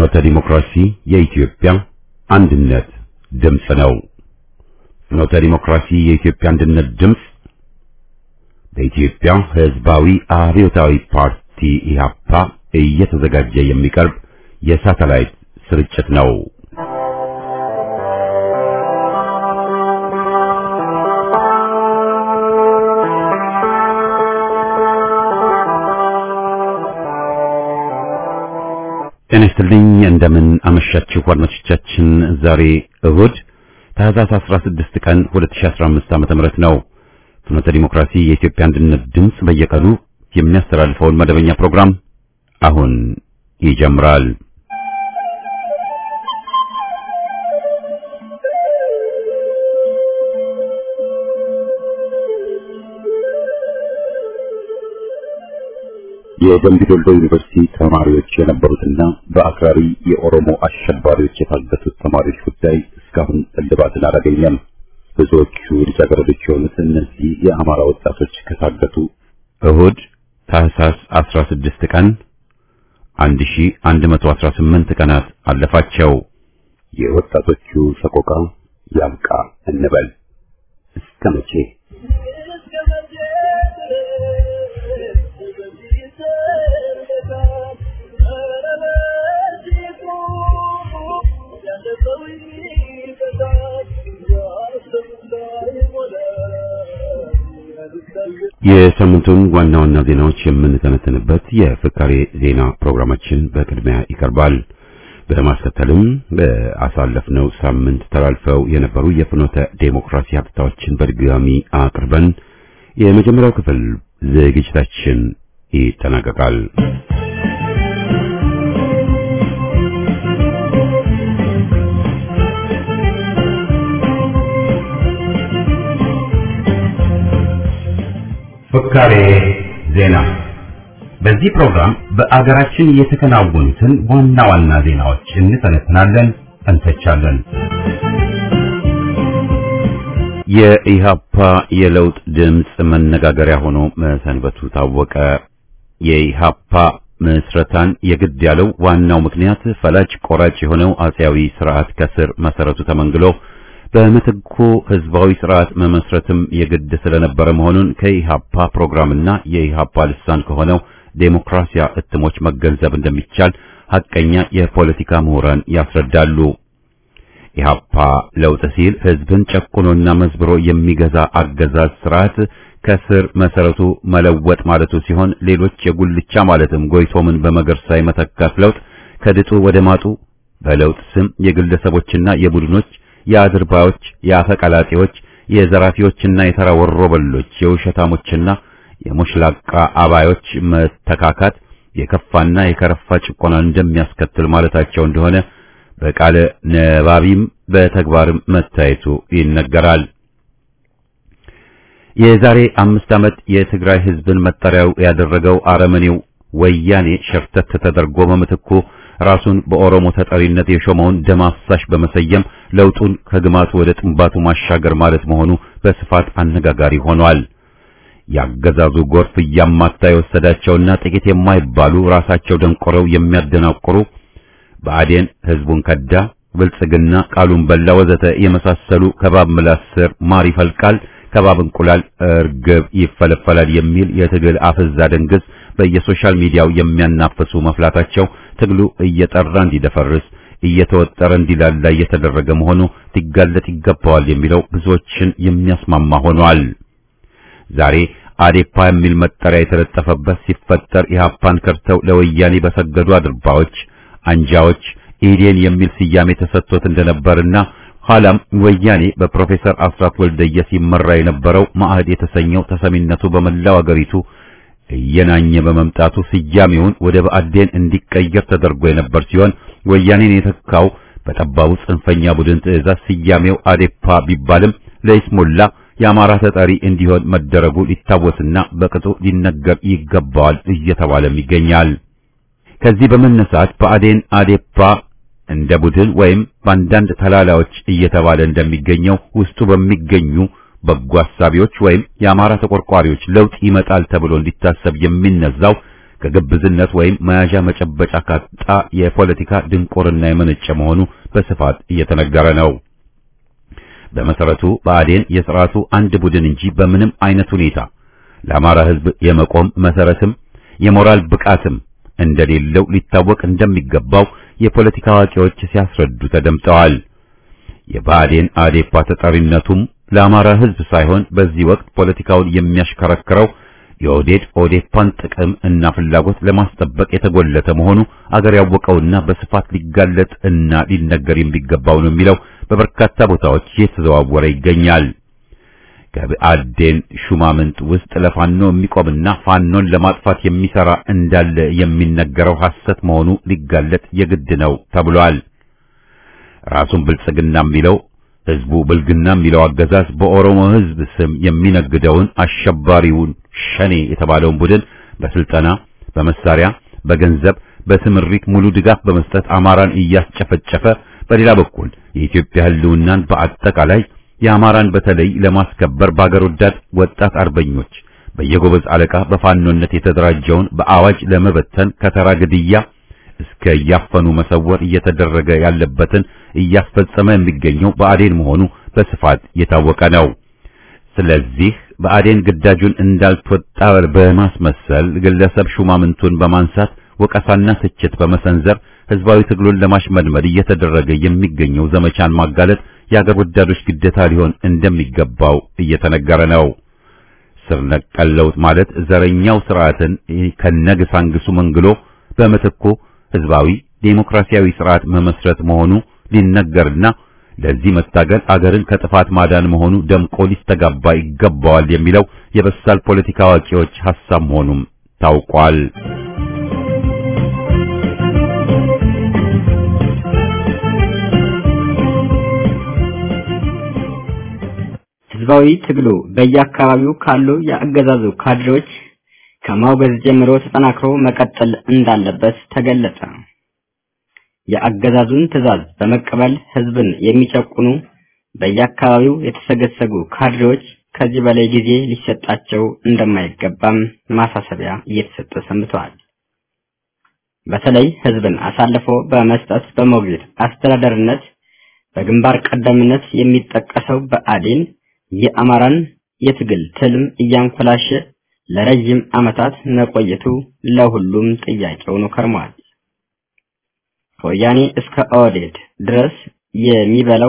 ፍኖተ ዲሞክራሲ የኢትዮጵያ አንድነት ድምጽ ነው። ፍኖተ ዲሞክራሲ የኢትዮጵያ አንድነት ድምጽ በኢትዮጵያ ሕዝባዊ አብዮታዊ ፓርቲ ኢህአፓ እየተዘጋጀ የሚቀርብ የሳተላይት ስርጭት ነው። ጤናስትልኝ እንደምን አመሻችሁ አድማጮቻችን። ዛሬ እሁድ ታህሳስ 16 ቀን 2015 ዓ.ም ነው። ፍኖተ ዲሞክራሲ የኢትዮጵያ አንድነት ድምጽ በየቀኑ የሚያስተላልፈውን መደበኛ ፕሮግራም አሁን ይጀምራል። የደምቢ ዶሎ ዩኒቨርሲቲ ተማሪዎች የነበሩትና በአክራሪ የኦሮሞ አሸባሪዎች የታገቱት ተማሪዎች ጉዳይ እስካሁን እልባትን አላገኘም። ብዙዎቹ ልጃገረዶች የሆኑት እነዚህ የአማራ ወጣቶች ከታገቱ እሁድ ታህሳስ 16 ቀን 1118 ቀናት አለፋቸው። የወጣቶቹ ሰቆቃ ያብቃ እንበል። እስከ መቼ? የሳምንቱን ዋና ዋና ዜናዎች የምንተነተንበት የፍካሬ ዜና ፕሮግራማችን በቅድሚያ ይቀርባል። በማስከተልም በአሳለፍነው ሳምንት ተላልፈው የነበሩ የፍኖተ ዴሞክራሲ ሀተታዎችን በድጋሚ አቅርበን የመጀመሪያው ክፍል ዝግጅታችን ይጠናቀቃል። ፍካሬ ዜና። በዚህ ፕሮግራም በአገራችን የተከናወኑትን ዋና ዋና ዜናዎች እንተነትናለን፣ እንተቻለን። የኢህአፓ የለውጥ ድምጽ መነጋገሪያ ሆኖ መሰንበቱ ታወቀ። የኢህአፓ ምስረታን የግድ ያለው ዋናው ምክንያት ፈላጭ ቆራጭ የሆነው አጼያዊ ስርዓት ከስር መሰረቱ ተመንግሎ በምትኩ ህዝባዊ ስርዓት መመስረትም የግድ ስለነበረ መሆኑን ከኢህአፓ ፕሮግራምና የኢህአፓ ልሳን ከሆነው ዴሞክራሲያ እትሞች መገንዘብ እንደሚቻል ሐቀኛ የፖለቲካ ምሁራን ያስረዳሉ። ኢህአፓ ለውጥ ሲል ህዝብን ጨቁኖና መዝብሮ የሚገዛ አገዛዝ ስርዓት ከስር መሰረቱ መለወጥ ማለቱ ሲሆን ሌሎች የጉልቻ ማለትም ጎይቶምን በመገርሳ የመተካት ለውጥ ከድጡ ወደ ማጡ በለውጥ ስም የግለሰቦችና የቡድኖች የአድርባዮች፣ የአፈቀላጤዎች፣ የዘራፊዎችና የተራ ወሮበሎች፣ የውሸታሞችና የሞሽላቃ አባዮች መተካካት የከፋና የከረፋ ጭቆና እንደሚያስከትል ማለታቸው እንደሆነ በቃለ ነባቢም በተግባርም መታየቱ ይነገራል። የዛሬ 5 ዓመት የትግራይ ህዝብን መጠሪያው ያደረገው አረመኔው ወያኔ ሸርተት ተደርጎ በምትኩ ራሱን በኦሮሞ ተጠሪነት የሾመውን ደም አፍሳሽ በመሰየም ለውጡን ከግማቱ ወደ ጥንባቱ ማሻገር ማለት መሆኑ በስፋት አነጋጋሪ ሆኗል። ያገዛዙ ጎርፍ እያማታ የወሰዳቸውና ጥቂት የማይባሉ ራሳቸው ደንቆረው የሚያደናቁሩ ብአዴን ህዝቡን ከዳ፣ ብልጽግና ቃሉን በላ ወዘተ የመሳሰሉ ከባብ ምላስ ስር ማር ይፈልቃል፣ ከባብ እንቁላል እርግብ ይፈለፈላል የሚል የትግል አፍዛ ደንግዝ በየሶሻል ሚዲያው የሚያናፍሱ መፍላታቸው ትግሉ እየጠራ እንዲደፈርስ እየተወጠረ እንዲላላ እየተደረገ መሆኑ ሊጋለጥ ይገባዋል የሚለው ብዙዎችን የሚያስማማ ሆኗል። ዛሬ አዴፓ የሚል መጠሪያ የተለጠፈበት ሲፈጠር ኢህአፓን ከርተው ለወያኔ በሰገዱ አድርባዎች፣ አንጃዎች ኢዴን የሚል ስያሜ ተሰጥቶት እንደነበርና ኋላም ወያኔ በፕሮፌሰር አስራት ወልደየስ ይመራ የነበረው ማዕድ የተሰኘው ተሰሚነቱ በመላው አገሪቱ እየናኘ በመምጣቱ ስያሜውን ወደ ብአዴን እንዲቀየር ተደርጎ የነበር ሲሆን ወያኔን የተካው በጠባቡ ጽንፈኛ ቡድን ትዕዛዝ ስያሜው አዴፓ ቢባልም ለይስሙላ የአማራ ተጠሪ እንዲሆን መደረጉ ሊታወስና በቅጡ ሊነገር ይገባዋል እየተባለም ይገኛል። ከዚህ በመነሳት ብአዴን አዴፓ እንደ ቡድን ወይም ባንዳንድ ተላላዎች እየተባለ እንደሚገኘው ውስጡ በሚገኙ በጎ አሳቢዎች ወይም የአማራ ተቆርቋሪዎች ለውጥ ይመጣል ተብሎ እንዲታሰብ የሚነዛው ከግብዝነት ወይም መያዣ መጨበጫ ካጣ የፖለቲካ ድንቁርና የመነጨ መሆኑ በስፋት እየተነገረ ነው። በመሰረቱ ብአዴን የሥርዓቱ አንድ ቡድን እንጂ በምንም አይነት ሁኔታ ለአማራ ሕዝብ የመቆም መሰረትም የሞራል ብቃትም እንደሌለው ሊታወቅ እንደሚገባው የፖለቲካ አዋቂዎች ሲያስረዱ ተደምጠዋል። የብአዴን አዴፓ ተጠሪነቱም ለአማራ ሕዝብ ሳይሆን በዚህ ወቅት ፖለቲካውን የሚያሽከረክረው የኦዴድ ኦዴፓን ጥቅም እና ፍላጎት ለማስጠበቅ የተጎለተ መሆኑ አገር ያወቀውና በስፋት ሊጋለጥ እና ሊነገር የሚገባው ነው የሚለው በበርካታ ቦታዎች እየተዘዋወረ ይገኛል። ከብአዴን ሹማምንት ውስጥ ለፋኖ የሚቆምና ፋኖን ለማጥፋት የሚሰራ እንዳለ የሚነገረው ሐሰት መሆኑ ሊጋለጥ የግድ ነው ተብሏል። ራሱን ብልጽግና የሚለው ህዝቡ ብልግና የሚለው አገዛዝ በኦሮሞ ህዝብ ስም የሚነግደውን አሸባሪውን ሸኔ የተባለውን ቡድን በስልጠና፣ በመሳሪያ፣ በገንዘብ፣ በስምሪት ሙሉ ድጋፍ በመስጠት አማራን እያስጨፈጨፈ በሌላ በኩል የኢትዮጵያ ህልውናን በአጠቃላይ የአማራን በተለይ ለማስከበር በአገር ወዳድ ወጣት አርበኞች በየጎበዝ አለቃ በፋኖነት የተደራጀውን በአዋጅ ለመበተን ከተራ ግድያ እስከ ያፈኑ መሰወር እየተደረገ ያለበትን እያስፈጸመ የሚገኘው ብአዴን መሆኑ በስፋት የታወቀ ነው። ስለዚህ ብአዴን ግዳጁን እንዳልተወጣ በማስመሰል ግለሰብ ሹማምንቱን በማንሳት ወቀሳና ትችት በመሰንዘር ህዝባዊ ትግሉን ለማሽመድመድ እየተደረገ የሚገኘው ዘመቻን ማጋለጥ የአገር ወዳዶች ግዴታ ሊሆን እንደሚገባው እየተነገረ ነው። ስር ነቀል ለውጥ ማለት ዘረኛው ስርዓትን ከነግሳንግሱ መንግሎ በመተኮ ህዝባዊ ዴሞክራሲያዊ ስርዓት መመስረት መሆኑ ሊነገርና ለዚህ መታገል አገርን ከጥፋት ማዳን መሆኑ ደምቆ ሊስተጋባ ይገባዋል የሚለው የበሳል ፖለቲካ አዋቂዎች ሐሳብ መሆኑም ታውቋል። ህዝባዊ ትግሉ በየአካባቢው ካሉ የአገዛዙ ካድሬዎች ከማውገዝ ጀምሮ ተጠናክሮ መቀጠል እንዳለበት ተገለጸ። የአገዛዙን ትዕዛዝ በመቀበል ህዝብን የሚጨቁኑ በየአካባቢው የተሰገሰጉ ካድሬዎች ከዚህ በላይ ጊዜ ሊሰጣቸው እንደማይገባም ማሳሰቢያ እየተሰጠ ሰንብተዋል። በተለይ ህዝብን አሳልፎ በመስጠት በሞግዚት አስተዳደርነት በግንባር ቀደምነት የሚጠቀሰው ብአዴን የአማራን የትግል ትልም እያንኮላሸ ለረጅም ዓመታት መቆየቱ ለሁሉም ጥያቄ ሆኖ ከርሟል። ከወያኔ እስከ ኦዴድ ድረስ የሚበላው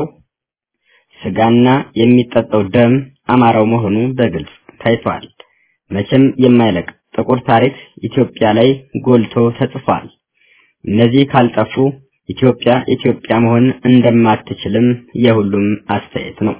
ስጋና የሚጠጣው ደም አማራው መሆኑ በግልጽ ታይቷል። መቼም የማይለቅ ጥቁር ታሪክ ኢትዮጵያ ላይ ጎልቶ ተጽፏል። እነዚህ ካልጠፉ ኢትዮጵያ መሆን እንደማትችልም የሁሉም አስተያየት ነው።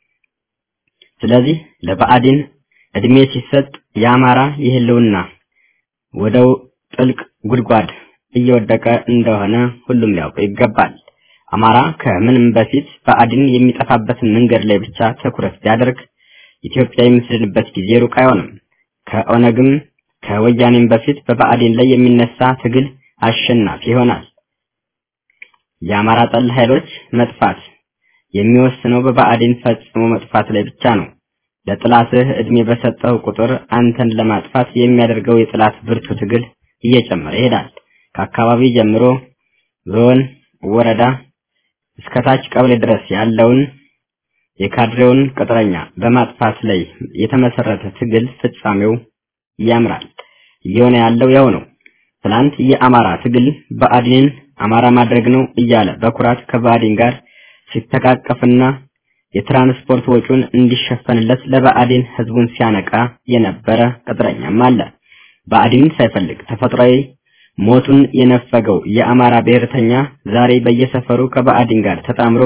ስለዚህ ለብአዴን እድሜ ሲሰጥ የአማራ የህልውና ወደው ጥልቅ ጉድጓድ እየወደቀ እንደሆነ ሁሉም ሊያውቅ ይገባል። አማራ ከምንም በፊት ብአዴን የሚጠፋበትን መንገድ ላይ ብቻ ትኩረት ቢያደርግ ኢትዮጵያ የምትድንበት ጊዜ ሩቅ አይሆንም። ከኦነግም ከወያኔም በፊት በብአዴን ላይ የሚነሳ ትግል አሸናፊ ይሆናል። የአማራ ጠል ኃይሎች መጥፋት የሚወስነው በብአዴን ፈጽሞ መጥፋት ላይ ብቻ ነው። ለጥላትህ እድሜ በሰጠው ቁጥር አንተን ለማጥፋት የሚያደርገው የጥላት ብርቱ ትግል እየጨመረ ይሄዳል። ከአካባቢ ጀምሮ ዞን፣ ወረዳ እስከ ታች ቀበሌ ድረስ ያለውን የካድሬውን ቅጥረኛ በማጥፋት ላይ የተመሰረተ ትግል ፍጻሜው ያምራል። እየሆነ ያለው ያው ነው። ትላንት የአማራ ትግል ብአዴንን አማራ ማድረግ ነው እያለ በኩራት ከብአዴን ጋር ሲተቃቀፍና የትራንስፖርት ወጪውን እንዲሸፈንለት ለብአዴን ህዝቡን ሲያነቃ የነበረ ቅጥረኛም አለ። ብአዴን ሳይፈልግ ተፈጥሯዊ ሞቱን የነፈገው የአማራ ብሔርተኛ ዛሬ በየሰፈሩ ከብአዴን ጋር ተጣምሮ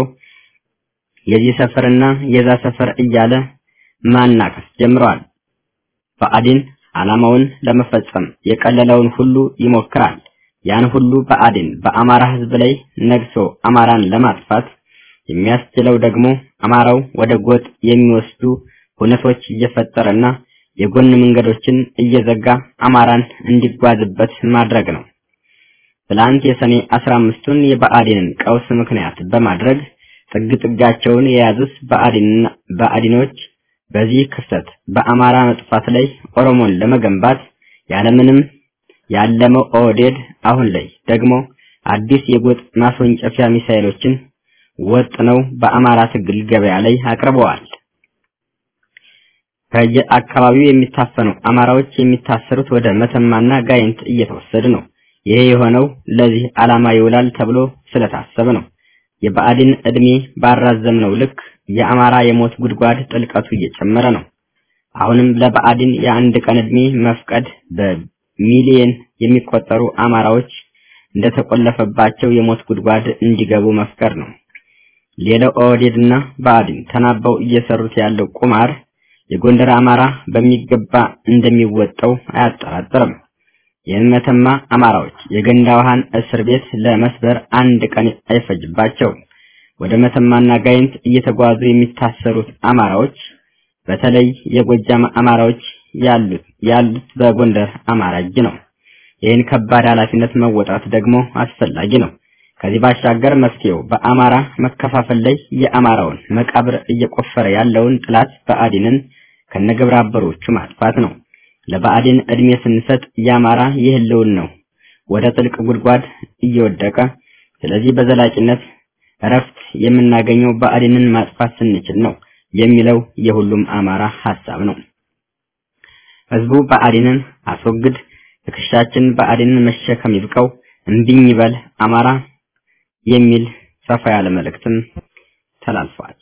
የዚህ ሰፈርና የዛ ሰፈር እያለ ማናከስ ጀምሯል። ብአዴን ዓላማውን ለመፈጸም የቀለለውን ሁሉ ይሞክራል። ያን ሁሉ ብአዴን በአማራ ህዝብ ላይ ነግሶ አማራን ለማጥፋት የሚያስችለው ደግሞ አማራው ወደ ጎጥ የሚወስዱ ሁነቶች እየፈጠረና የጎን መንገዶችን እየዘጋ አማራን እንዲጓዝበት ማድረግ ነው። ትላንት የሰኔ 15ቱን የብአዴንን ቀውስ ምክንያት በማድረግ ጥጋቸውን የያዙት ብአዴኖች በዚህ ክስተት በአማራ መጥፋት ላይ ኦሮሞን ለመገንባት ያለምንም ያለመው ኦህዴድ አሁን ላይ ደግሞ አዲስ የጎጥ ማስወንጨፊያ ሚሳኤሎችን ወጥነው በአማራ ትግል ገበያ ላይ አቅርበዋል። ከየአካባቢው የሚታፈኑ አማራዎች የሚታሰሩት ወደ መተማና ጋይንት እየተወሰዱ ነው። ይሄ የሆነው ለዚህ ዓላማ ይውላል ተብሎ ስለታሰበ ነው። የብአዴን እድሜ ባራዘምነው ልክ የአማራ የሞት ጉድጓድ ጥልቀቱ እየጨመረ ነው። አሁንም ለብአዴን የአንድ ቀን እድሜ መፍቀድ በሚሊየን የሚቆጠሩ አማራዎች እንደተቆለፈባቸው የሞት ጉድጓድ እንዲገቡ መፍቀር ነው። ሌላው ኦህዴድና ብአዴን ተናበው እየሰሩት ያለው ቁማር የጎንደር አማራ በሚገባ እንደሚወጣው አያጠራጥርም። የመተማ አማራዎች የገንዳ ውሃን እስር ቤት ለመስበር አንድ ቀን አይፈጅባቸው። ወደ መተማና ጋይንት እየተጓዙ የሚታሰሩት አማራዎች በተለይ የጎጃም አማራዎች ያሉት በጎንደር አማራ እጅ ነው። ይህን ከባድ ኃላፊነት መወጣት ደግሞ አስፈላጊ ነው። ከዚህ ባሻገር መፍትሄው በአማራ መከፋፈል ላይ የአማራውን መቃብር እየቆፈረ ያለውን ጥላት ብአዴንን ከነግብረ አበሮቹ ማጥፋት ነው። ለብአዴን እድሜ ስንሰጥ የአማራ ይህልውን ነው ወደ ጥልቅ ጉድጓድ እየወደቀ። ስለዚህ በዘላቂነት እረፍት የምናገኘው ብአዴንን ማጥፋት ስንችል ነው የሚለው የሁሉም አማራ ሐሳብ ነው። ህዝቡ ብአዴንን አስወግድ፣ ትከሻችን ብአዴንን መሸከም ይብቃው፣ እንዲኝ ይበል አማራ የሚል ሰፋ ያለ መልእክትን ተላልፏል።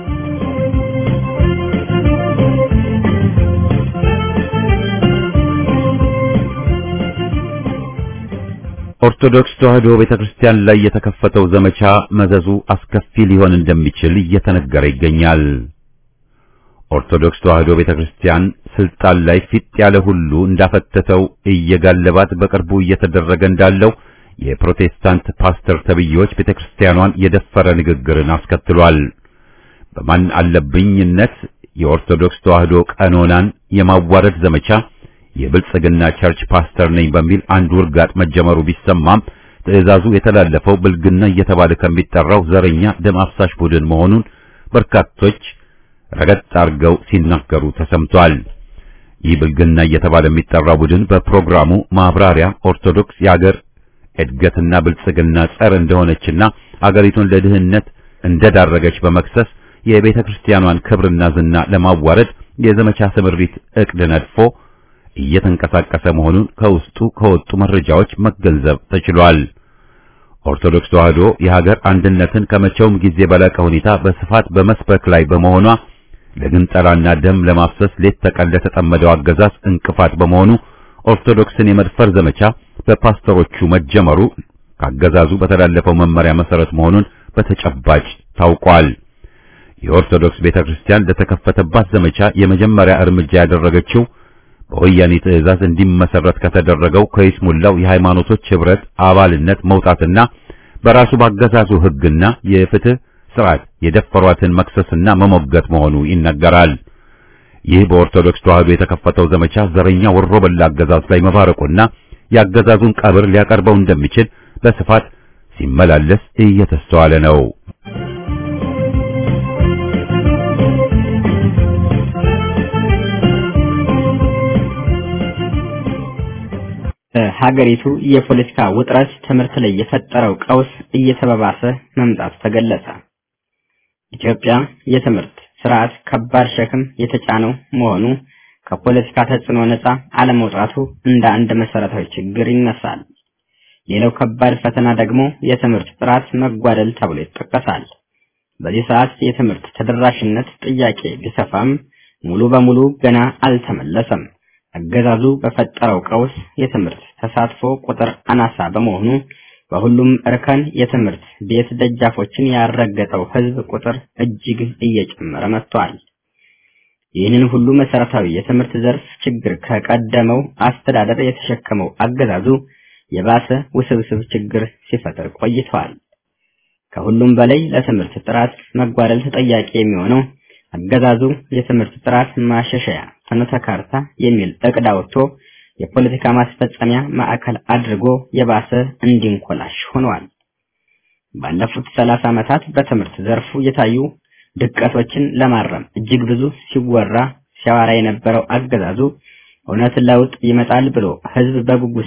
ኦርቶዶክስ ተዋሕዶ ቤተክርስቲያን ላይ የተከፈተው ዘመቻ መዘዙ አስከፊ ሊሆን እንደሚችል እየተነገረ ይገኛል። ኦርቶዶክስ ተዋሕዶ ቤተክርስቲያን ስልጣን ላይ ፊት ያለ ሁሉ እንዳፈተተው እየጋለባት በቅርቡ እየተደረገ እንዳለው የፕሮቴስታንት ፓስተር ተብዮች ቤተክርስቲያኗን የደፈረ ንግግርን አስከትሏል። በማን አለብኝነት የኦርቶዶክስ ተዋሕዶ ቀኖናን የማዋረድ ዘመቻ የብልጽግና ቸርች ፓስተር ነኝ በሚል አንድ ውርጋጥ መጀመሩ ቢሰማም ትዕዛዙ የተላለፈው ብልግና እየተባለ ከሚጠራው ዘረኛ ደም አፍሳሽ ቡድን መሆኑን በርካቶች ረገጥ አርገው ሲናገሩ ተሰምቷል። ይህ ብልግና እየተባለ የሚጠራው ቡድን በፕሮግራሙ ማብራሪያ ኦርቶዶክስ የአገር እድገትና ብልጽግና ጸር እንደሆነችና አገሪቱን ለድህነት እንደዳረገች በመክሰስ የቤተ ክርስቲያኗን ክብርና ዝና ለማዋረድ የዘመቻ ስምሪት እቅድ ነድፎ እየተንቀሳቀሰ መሆኑን ከውስጡ ከወጡ መረጃዎች መገንዘብ ተችሏል። ኦርቶዶክስ ተዋሕዶ የሀገር አንድነትን ከመቼውም ጊዜ በላቀ ሁኔታ በስፋት በመስበክ ላይ በመሆኗ ለግንጠላና ደም ለማፍሰስ ሌት ተቀን ለተጠመደው አገዛዝ እንቅፋት በመሆኑ ኦርቶዶክስን የመድፈር ዘመቻ በፓስተሮቹ መጀመሩ ካገዛዙ በተላለፈው መመሪያ መሰረት መሆኑን በተጨባጭ ታውቋል። የኦርቶዶክስ ቤተክርስቲያን ለተከፈተባት ዘመቻ የመጀመሪያ እርምጃ ያደረገችው በወያኔ ትዕዛዝ እንዲመሰረት ከተደረገው ከይስሙላው የሃይማኖቶች ህብረት አባልነት መውጣትና በራሱ ባገዛዙ ህግና የፍትህ ስርዓት የደፈሯትን መክሰስና መሞገት መሆኑ ይነገራል። ይህ በኦርቶዶክስ ተዋሕዶ የተከፈተው ዘመቻ ዘረኛ ወሮበላ አገዛዝ ላይ መባረቁና ያገዛዙን ቀብር ሊያቀርበው እንደሚችል በስፋት ሲመላለስ እየተስተዋለ ነው። ሀገሪቱ የፖለቲካ ውጥረት ትምህርት ላይ የፈጠረው ቀውስ እየተባባሰ መምጣቱ ተገለጸ። ኢትዮጵያ የትምህርት ስርዓት ከባድ ሸክም የተጫነው መሆኑ ከፖለቲካ ተጽዕኖ ነፃ አለመውጣቱ እንደ አንድ መሰረታዊ ችግር ይነሳል። ሌላው ከባድ ፈተና ደግሞ የትምህርት ጥራት መጓደል ተብሎ ይጠቀሳል። በዚህ ሰዓት የትምህርት ተደራሽነት ጥያቄ ቢሰፋም ሙሉ በሙሉ ገና አልተመለሰም። አገዛዙ በፈጠረው ቀውስ የትምህርት ተሳትፎ ቁጥር አናሳ በመሆኑ በሁሉም እርከን የትምህርት ቤት ደጃፎችን ያረገጠው ህዝብ ቁጥር እጅግ እየጨመረ መጥቷል። ይህንን ሁሉ መሰረታዊ የትምህርት ዘርፍ ችግር ከቀደመው አስተዳደር የተሸከመው አገዛዙ የባሰ ውስብስብ ችግር ሲፈጥር ቆይቷል። ከሁሉም በላይ ለትምህርት ጥራት መጓደል ተጠያቂ የሚሆነው አገዛዙ የትምህርት ጥራት ማሻሻያ ፍኖተ ካርታ የሚል እቅድ አውጥቶ የፖለቲካ ማስፈጸሚያ ማዕከል አድርጎ የባሰ እንዲንኮላሽ ሆኗል። ባለፉት 30 ዓመታት በትምህርት ዘርፉ የታዩ ድቀቶችን ለማረም እጅግ ብዙ ሲወራ የነበረው አገዛዙ እውነት ለውጥ ይመጣል ብሎ ህዝብ በጉጉት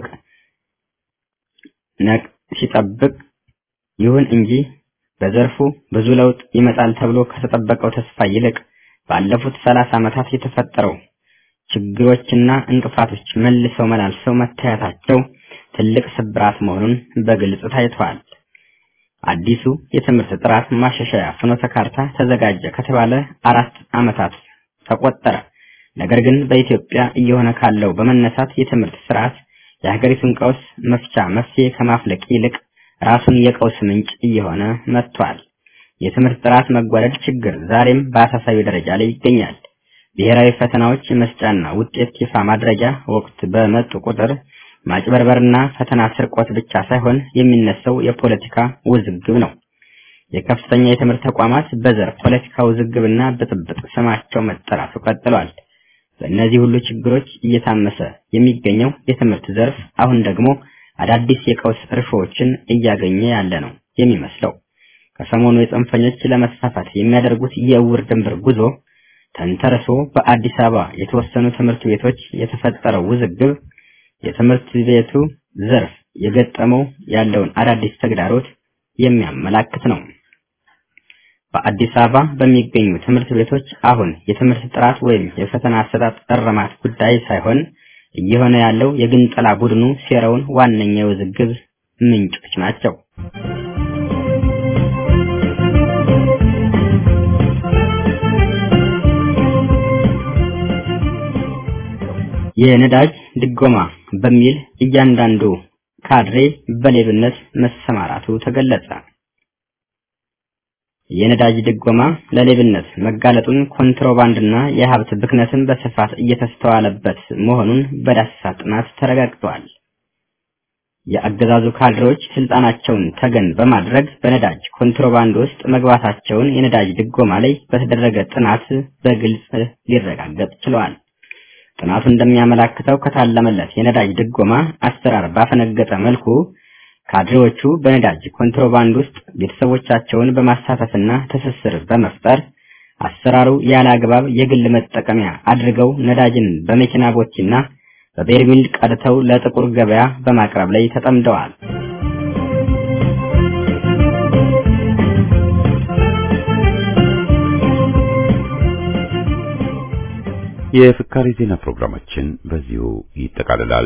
ሲጠብቅ ይሁን እንጂ በዘርፉ ብዙ ለውጥ ይመጣል ተብሎ ከተጠበቀው ተስፋ ይልቅ ባለፉት 30 ዓመታት የተፈጠረው ችግሮችና እንቅፋቶች መልሰው መላልሰው መታየታቸው ትልቅ ስብራት መሆኑን በግልጽ ታይቷል። አዲሱ የትምህርት ጥራት ማሻሻያ ፍኖተ ካርታ ተዘጋጀ ከተባለ 4 ዓመታት ተቆጠረ። ነገር ግን በኢትዮጵያ እየሆነ ካለው በመነሳት የትምህርት ስርዓት የሀገሪቱን ቀውስ መፍትሄ ከማፍለቅ ይልቅ ራሱን የቀውስ ምንጭ እየሆነ መጥቷል። የትምህርት ጥራት መጓደል ችግር ዛሬም በአሳሳቢ ደረጃ ላይ ይገኛል። ብሔራዊ ፈተናዎች መስጫና ውጤት ይፋ ማድረጊያ ወቅት በመጡ ቁጥር ማጭበርበርና ፈተና ስርቆት ብቻ ሳይሆን የሚነሳው የፖለቲካ ውዝግብ ነው። የከፍተኛ የትምህርት ተቋማት በዘር ፖለቲካ ውዝግብና ብጥብጥ ስማቸው መጠራቱ ቀጥሏል። በእነዚህ ሁሉ ችግሮች እየታመሰ የሚገኘው የትምህርት ዘርፍ አሁን ደግሞ አዳዲስ የቀውስ እርሾዎችን እያገኘ ያለ ነው የሚመስለው። ከሰሞኑ የጽንፈኞች ለመስፋፋት የሚያደርጉት የእውር ድንበር ጉዞ ተንተርሶ በአዲስ አበባ የተወሰኑ ትምህርት ቤቶች የተፈጠረው ውዝግብ የትምህርት ቤቱ ዘርፍ የገጠመው ያለውን አዳዲስ ተግዳሮት የሚያመላክት ነው። በአዲስ አበባ በሚገኙ ትምህርት ቤቶች አሁን የትምህርት ጥራት ወይም የፈተና አሰጣጥ እርማት ጉዳይ ሳይሆን እየሆነ ያለው የግንጠላ ቡድኑ ሴራውን ዋነኛ የውዝግብ ምንጮች ናቸው። የነዳጅ ድጎማ በሚል እያንዳንዱ ካድሬ በሌብነት መሰማራቱ ተገለጸ። የነዳጅ ድጎማ ለሌብነት መጋለጡን ኮንትሮባንድና የሀብት ብክነትን በስፋት እየተስተዋለበት መሆኑን በዳሰሳ ጥናት ተረጋግጧል። የአገዛዙ ካድሬዎች ስልጣናቸውን ተገን በማድረግ በነዳጅ ኮንትሮባንድ ውስጥ መግባታቸውን የነዳጅ ድጎማ ላይ በተደረገ ጥናት በግልጽ ሊረጋገጥ ችሏል። ጥናቱ እንደሚያመለክተው ከታለመለት የነዳጅ ድጎማ አሰራር ባፈነገጠ መልኩ ካድሬዎቹ በነዳጅ ኮንትሮባንድ ውስጥ ቤተሰቦቻቸውን በማሳተፍና ትስስር በመፍጠር አሰራሩ ያለ አግባብ የግል መጠቀሚያ አድርገው ነዳጅን በመኪና ቦቲና በበርሜል ቀድተው ለጥቁር ገበያ በማቅረብ ላይ ተጠምደዋል። የፍካሬ ዜና ፕሮግራማችን በዚሁ ይጠቃልላል።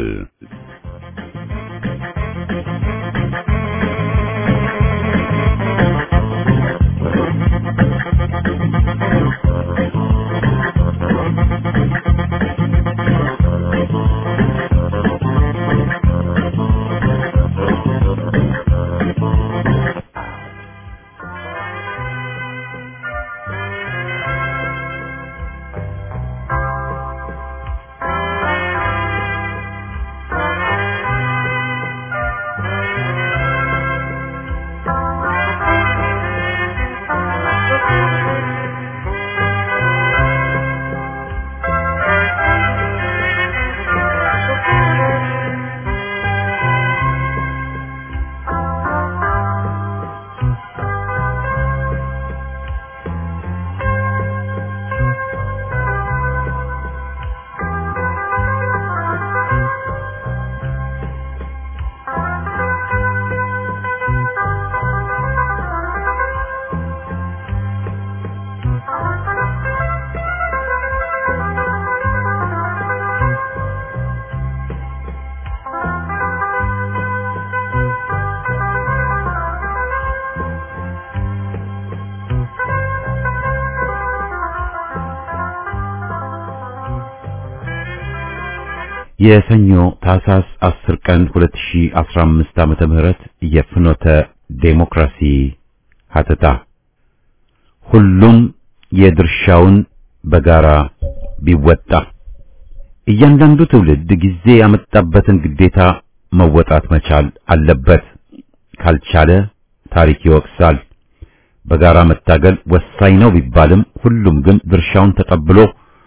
የሰኞ ታህሳስ 10 ቀን 2015 ዓመተ ምህረት የፍኖተ ዴሞክራሲ ሀተታ ሁሉም የድርሻውን በጋራ ቢወጣ። እያንዳንዱ ትውልድ ጊዜ ያመጣበትን ግዴታ መወጣት መቻል አለበት። ካልቻለ ታሪክ ይወቅሳል። በጋራ መታገል ወሳኝ ነው ቢባልም ሁሉም ግን ድርሻውን ተቀብሎ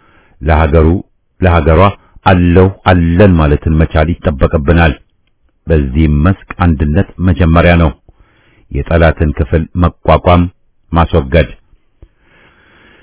ለሀገሯ አለን ማለትን መቻል ይጠበቅብናል። በዚህም መስክ አንድነት መጀመሪያ ነው። የጠላትን ክፍል መቋቋም ማስወገድ።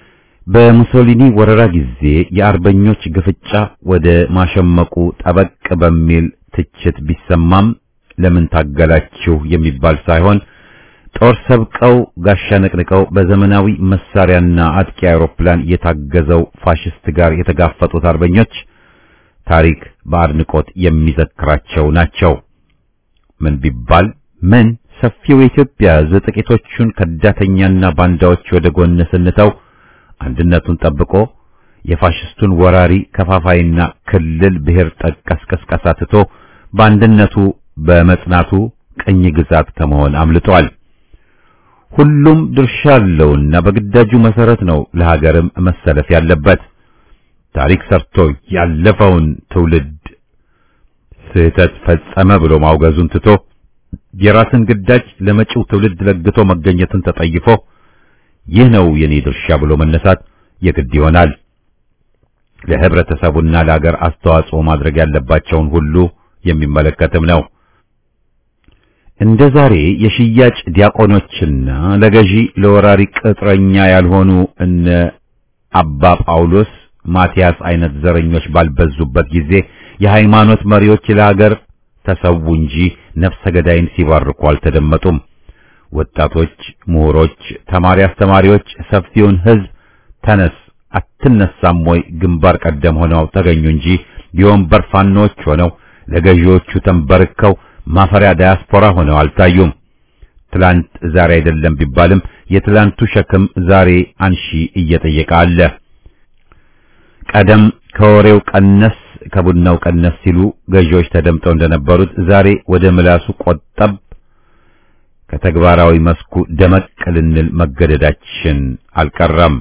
በሙሶሊኒ ወረራ ጊዜ የአርበኞች ግፍጫ ወደ ማሸመቁ ጠበቅ በሚል ትችት ቢሰማም ለምን ታገላችሁ የሚባል ሳይሆን ጦር ሰብቀው ጋሻ ነቅንቀው በዘመናዊ መሳሪያና አጥቂ አውሮፕላን የታገዘው ፋሽስት ጋር የተጋፈጡት አርበኞች ታሪክ በአድንቆት የሚዘክራቸው ናቸው። ምን ቢባል ምን ሰፊው የኢትዮጵያ ሕዝብ ጥቂቶቹን ከዳተኛና ባንዳዎች ወደ ጎን ስንተው አንድነቱን ጠብቆ የፋሽስቱን ወራሪ ከፋፋይና ክልል ብሔር ጠቀስ ቅስቀሳ ትቶ በአንድነቱ በመጽናቱ ቅኝ ግዛት ከመሆን አምልጧል። ሁሉም ድርሻ አለውና በግዳጁ መሰረት ነው ለሀገርም መሰለፍ ያለበት። ታሪክ ሰርቶ ያለፈውን ትውልድ ስህተት ፈጸመ ብሎ ማውገዙን ትቶ የራስን ግዳጅ ለመጪው ትውልድ ለግቶ መገኘትን ተጠይፎ ይህ ነው የኔ ድርሻ ብሎ መነሳት የግድ ይሆናል። ለህብረተሰቡና ለሀገር አስተዋጽኦ ማድረግ ያለባቸውን ሁሉ የሚመለከትም ነው። እንደ ዛሬ የሽያጭ ዲያቆኖችና ለገዢ ለወራሪ ቅጥረኛ ያልሆኑ እነ አባ ጳውሎስ ማቲያስ አይነት ዘረኞች ባልበዙበት ጊዜ የሃይማኖት መሪዎች ለሀገር ተሰው እንጂ ነፍሰ ገዳይን ሲባርኩ አልተደመጡም። ወጣቶች፣ ምሁሮች፣ ተማሪ አስተማሪዎች ሰፊውን ህዝብ ተነስ አትነሳም ወይ ግንባር ቀደም ሆነው ተገኙ እንጂ የወንበር ፋኖች ሆነው ለገዢዎቹ ተንበርከው ማፈሪያ ዳያስፖራ ሆነው አልታዩም። ትላንት ዛሬ አይደለም ቢባልም የትላንቱ ሸክም ዛሬ አንሺ እየጠየቀ አለ። ቀደም ከወሬው ቀነስ ከቡናው ቀነስ ሲሉ ገዢዎች ተደምጠው እንደነበሩት ዛሬ ወደ ምላሱ ቆጠብ ከተግባራዊ መስኩ ደመቅ ልንል መገደዳችን አልቀረም።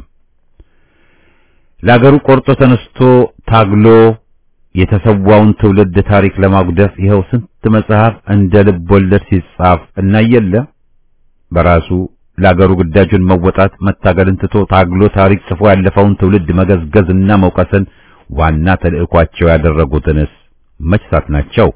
ለአገሩ ቆርጦ ተነስቶ ታግሎ የተሰዋውን ትውልድ ታሪክ ለማጉደፍ ይኸው ስንት መጽሐፍ እንደ ልብ ወለድ ሲጻፍ እናየለ። በራሱ ለአገሩ ግዳጁን መወጣት መታገልን ትቶ ታግሎ ታሪክ ጽፎ ያለፈውን ትውልድ መገዝገዝና መውቀስን ዋና ተልዕኳቸው ያደረጉትንስ መች ሳት ናቸው?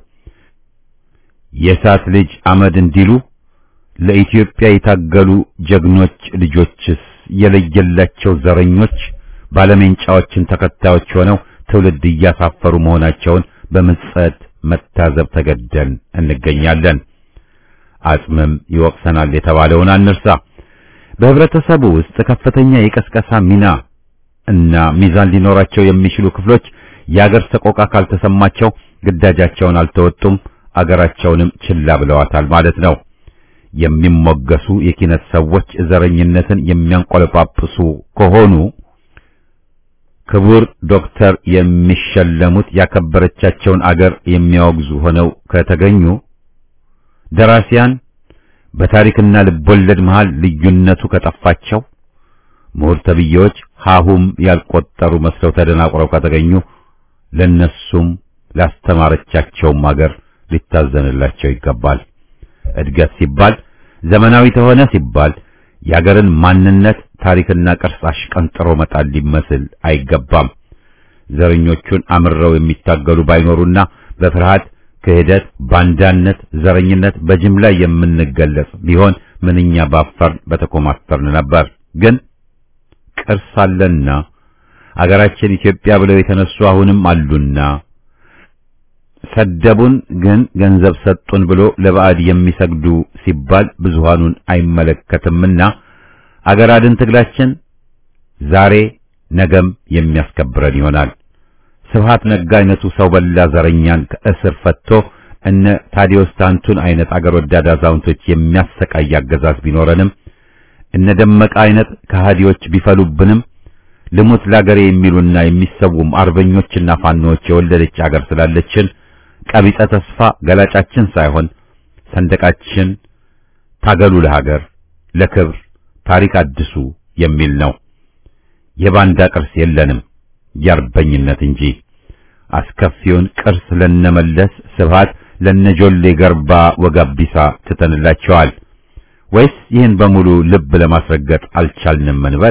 የሳት ልጅ አመድ እንዲሉ ለኢትዮጵያ የታገሉ ጀግኖች ልጆችስ የለየላቸው ዘረኞች ባለሜንጫዎችን ተከታዮች ሆነው ትውልድ እያሳፈሩ መሆናቸውን በምጸት መታዘብ ተገደን እንገኛለን። አጽምም ይወቅሰናል የተባለውን አንርሳ። በህብረተሰቡ ውስጥ ከፍተኛ የቀስቀሳ ሚና እና ሚዛን ሊኖራቸው የሚችሉ ክፍሎች የአገር ሰቆቃ ካልተሰማቸው ግዳጃቸውን አልተወጡም፣ አገራቸውንም ችላ ብለዋታል ማለት ነው። የሚሞገሱ የኪነት ሰዎች ዘረኝነትን የሚያንቆለጳጵሱ ከሆኑ ክቡር ዶክተር የሚሸለሙት ያከበረቻቸውን አገር የሚያወግዙ ሆነው ከተገኙ ደራሲያን በታሪክና ልቦለድ መሃል ልዩነቱ ከጠፋቸው ምሁር ተብዬዎች ሃሁም ያልቆጠሩ መስለው ተደናቁረው ከተገኙ ለነሱም ላስተማረቻቸውም አገር ሊታዘንላቸው ይገባል። እድገት ሲባል ዘመናዊ ተሆነ ሲባል የአገርን ማንነት ታሪክና ቅርስ አሽቀንጥሮ መጣል ሊመስል አይገባም። ዘረኞቹን አምረው የሚታገሉ ባይኖሩና በፍርሃት ክህደት፣ ባንዳነት፣ ዘረኝነት በጅምላ የምንገለጽ ቢሆን ምንኛ ባፈርን በተኮማተርን ነበር። ግን ቅርስ አለና አገራችን ኢትዮጵያ ብለው የተነሱ አሁንም አሉና ሰደቡን ግን ገንዘብ ሰጡን ብሎ ለባዕድ የሚሰግዱ ሲባል ብዙሃኑን አይመለከትምና አገር አድን ትግላችን ዛሬ ነገም የሚያስከብረን ይሆናል። ስብሃት ነጋ አይነቱ ሰው በላ ዘረኛን ከእስር ፈትቶ እነ ታዲዮስ ታንቱን አይነት አገር ወዳድ አዛውንቶች የሚያሰቃይ አገዛዝ ቢኖረንም እነ ደመቀ አይነት ከሃዲዎች ቢፈሉብንም ልሙት ለአገሬ የሚሉና የሚሰውም አርበኞችና ፋኖች የወለደች አገር ስላለችን ቀቢጸ ተስፋ ገላጫችን ሳይሆን ሰንደቃችን ታገሉ ለሀገር ለክብር ታሪክ አድሱ የሚል ነው። የባንዳ ቅርስ የለንም የአርበኝነት እንጂ። አስከፊውን ቅርስ ለነመለስ ስብሃት ለነጆሌ ገርባ ወጋቢሳ ትተንላቸዋል። ወይስ ይህን በሙሉ ልብ ለማስረገጥ አልቻልንም እንበል?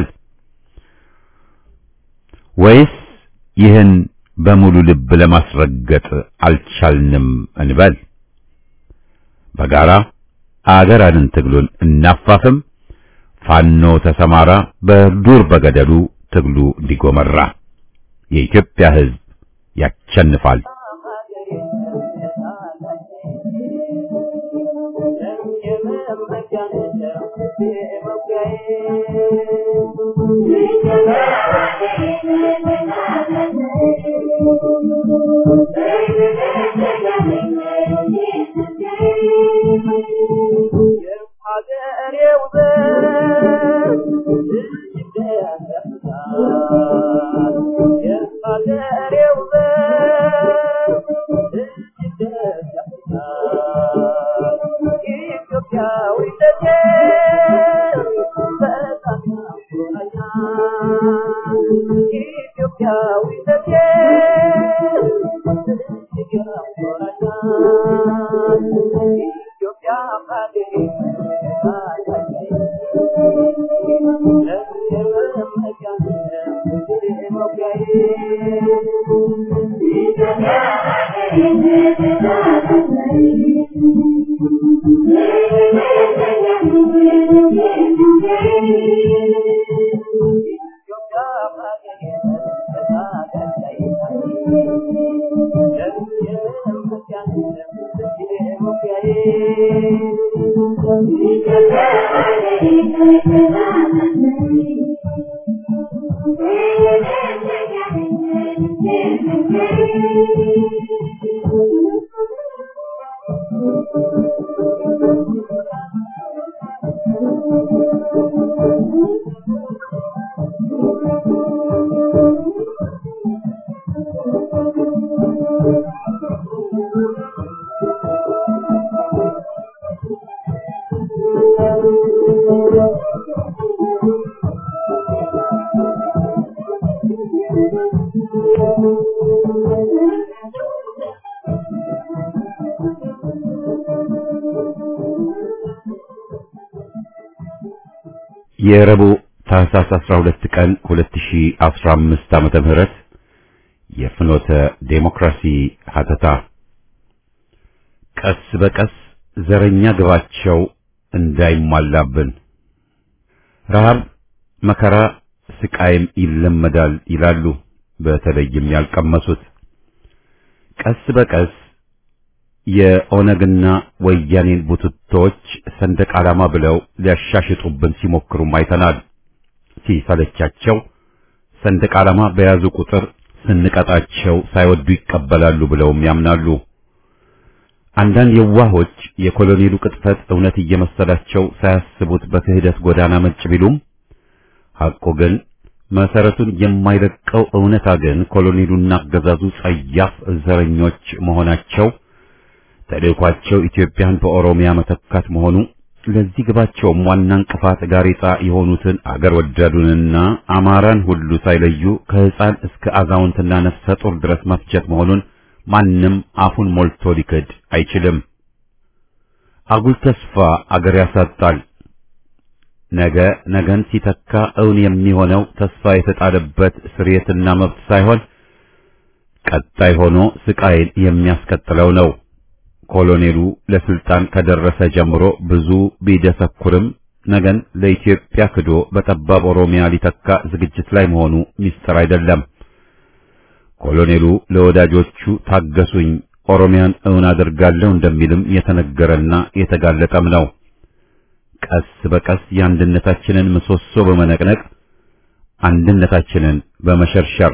ወይስ ይህን በሙሉ ልብ ለማስረገጥ አልቻልንም እንበል? በጋራ አገር አድን ትግሉን እናፋፍም። ፋኖ ተሰማራ፣ በዱር በገደሉ ትግሉ እንዲጎመራ። የኢትዮጵያ ሕዝብ ያሸንፋል። የረቡዕ ታህሳስ 12 ቀን 2015 ዓመተ ምህረት የፍኖተ ዴሞክራሲ ሀተታ ቀስ በቀስ ዘረኛ ግባቸው እንዳይሟላብን ረሃብ፣ መከራ፣ ስቃይም ይለመዳል ይላሉ በተለይም ያልቀመሱት። ቀስ በቀስ የኦነግና ወያኔን ቡትቶች ሰንደቅ ዓላማ ብለው ሊያሻሽጡብን ሲሞክሩም አይተናል። ሲሰለቻቸው ሰንደቅ ዓላማ በያዙ ቁጥር ስንቀጣቸው ሳይወዱ ይቀበላሉ ብለውም ያምናሉ። አንዳንድ የዋሆች የኮሎኔሉ ቅጥፈት እውነት እየመሰላቸው ሳያስቡት በክህደት ጎዳና መጭ ቢሉም ሐቁ ግን መሰረቱን የማይለቀው እውነታ ግን ኮሎኔሉና አገዛዙ ጸያፍ ዘረኞች መሆናቸው፣ ተልዕኳቸው ኢትዮጵያን በኦሮሚያ መተካት መሆኑ፣ ለዚህ ግባቸውም ዋና እንቅፋት ጋሬጣ የሆኑትን አገር ወዳዱንና አማራን ሁሉ ሳይለዩ ከሕፃን እስከ አዛውንትና ነፍሰ ጡር ድረስ መፍጀት መሆኑን ማንም አፉን ሞልቶ ሊክድ አይችልም። አጉል ተስፋ አገር ያሳጣል። ነገን ሲተካ እውን የሚሆነው ተስፋ የተጣለበት ስርየትና መብት ሳይሆን ቀጣይ ሆኖ ስቃይን የሚያስከትለው ነው። ኮሎኔሉ ለስልጣን ከደረሰ ጀምሮ ብዙ ቢደሰኩርም ነገን ለኢትዮጵያ ክዶ በጠባብ ኦሮሚያ ሊተካ ዝግጅት ላይ መሆኑ ሚስጥር አይደለም። ኮሎኔሉ ለወዳጆቹ ታገሱኝ፣ ኦሮሚያን እውን አደርጋለሁ እንደሚልም የተነገረና የተጋለጠም ነው። ቀስ በቀስ የአንድነታችንን ምሰሶ በመነቅነቅ አንድነታችንን በመሸርሸር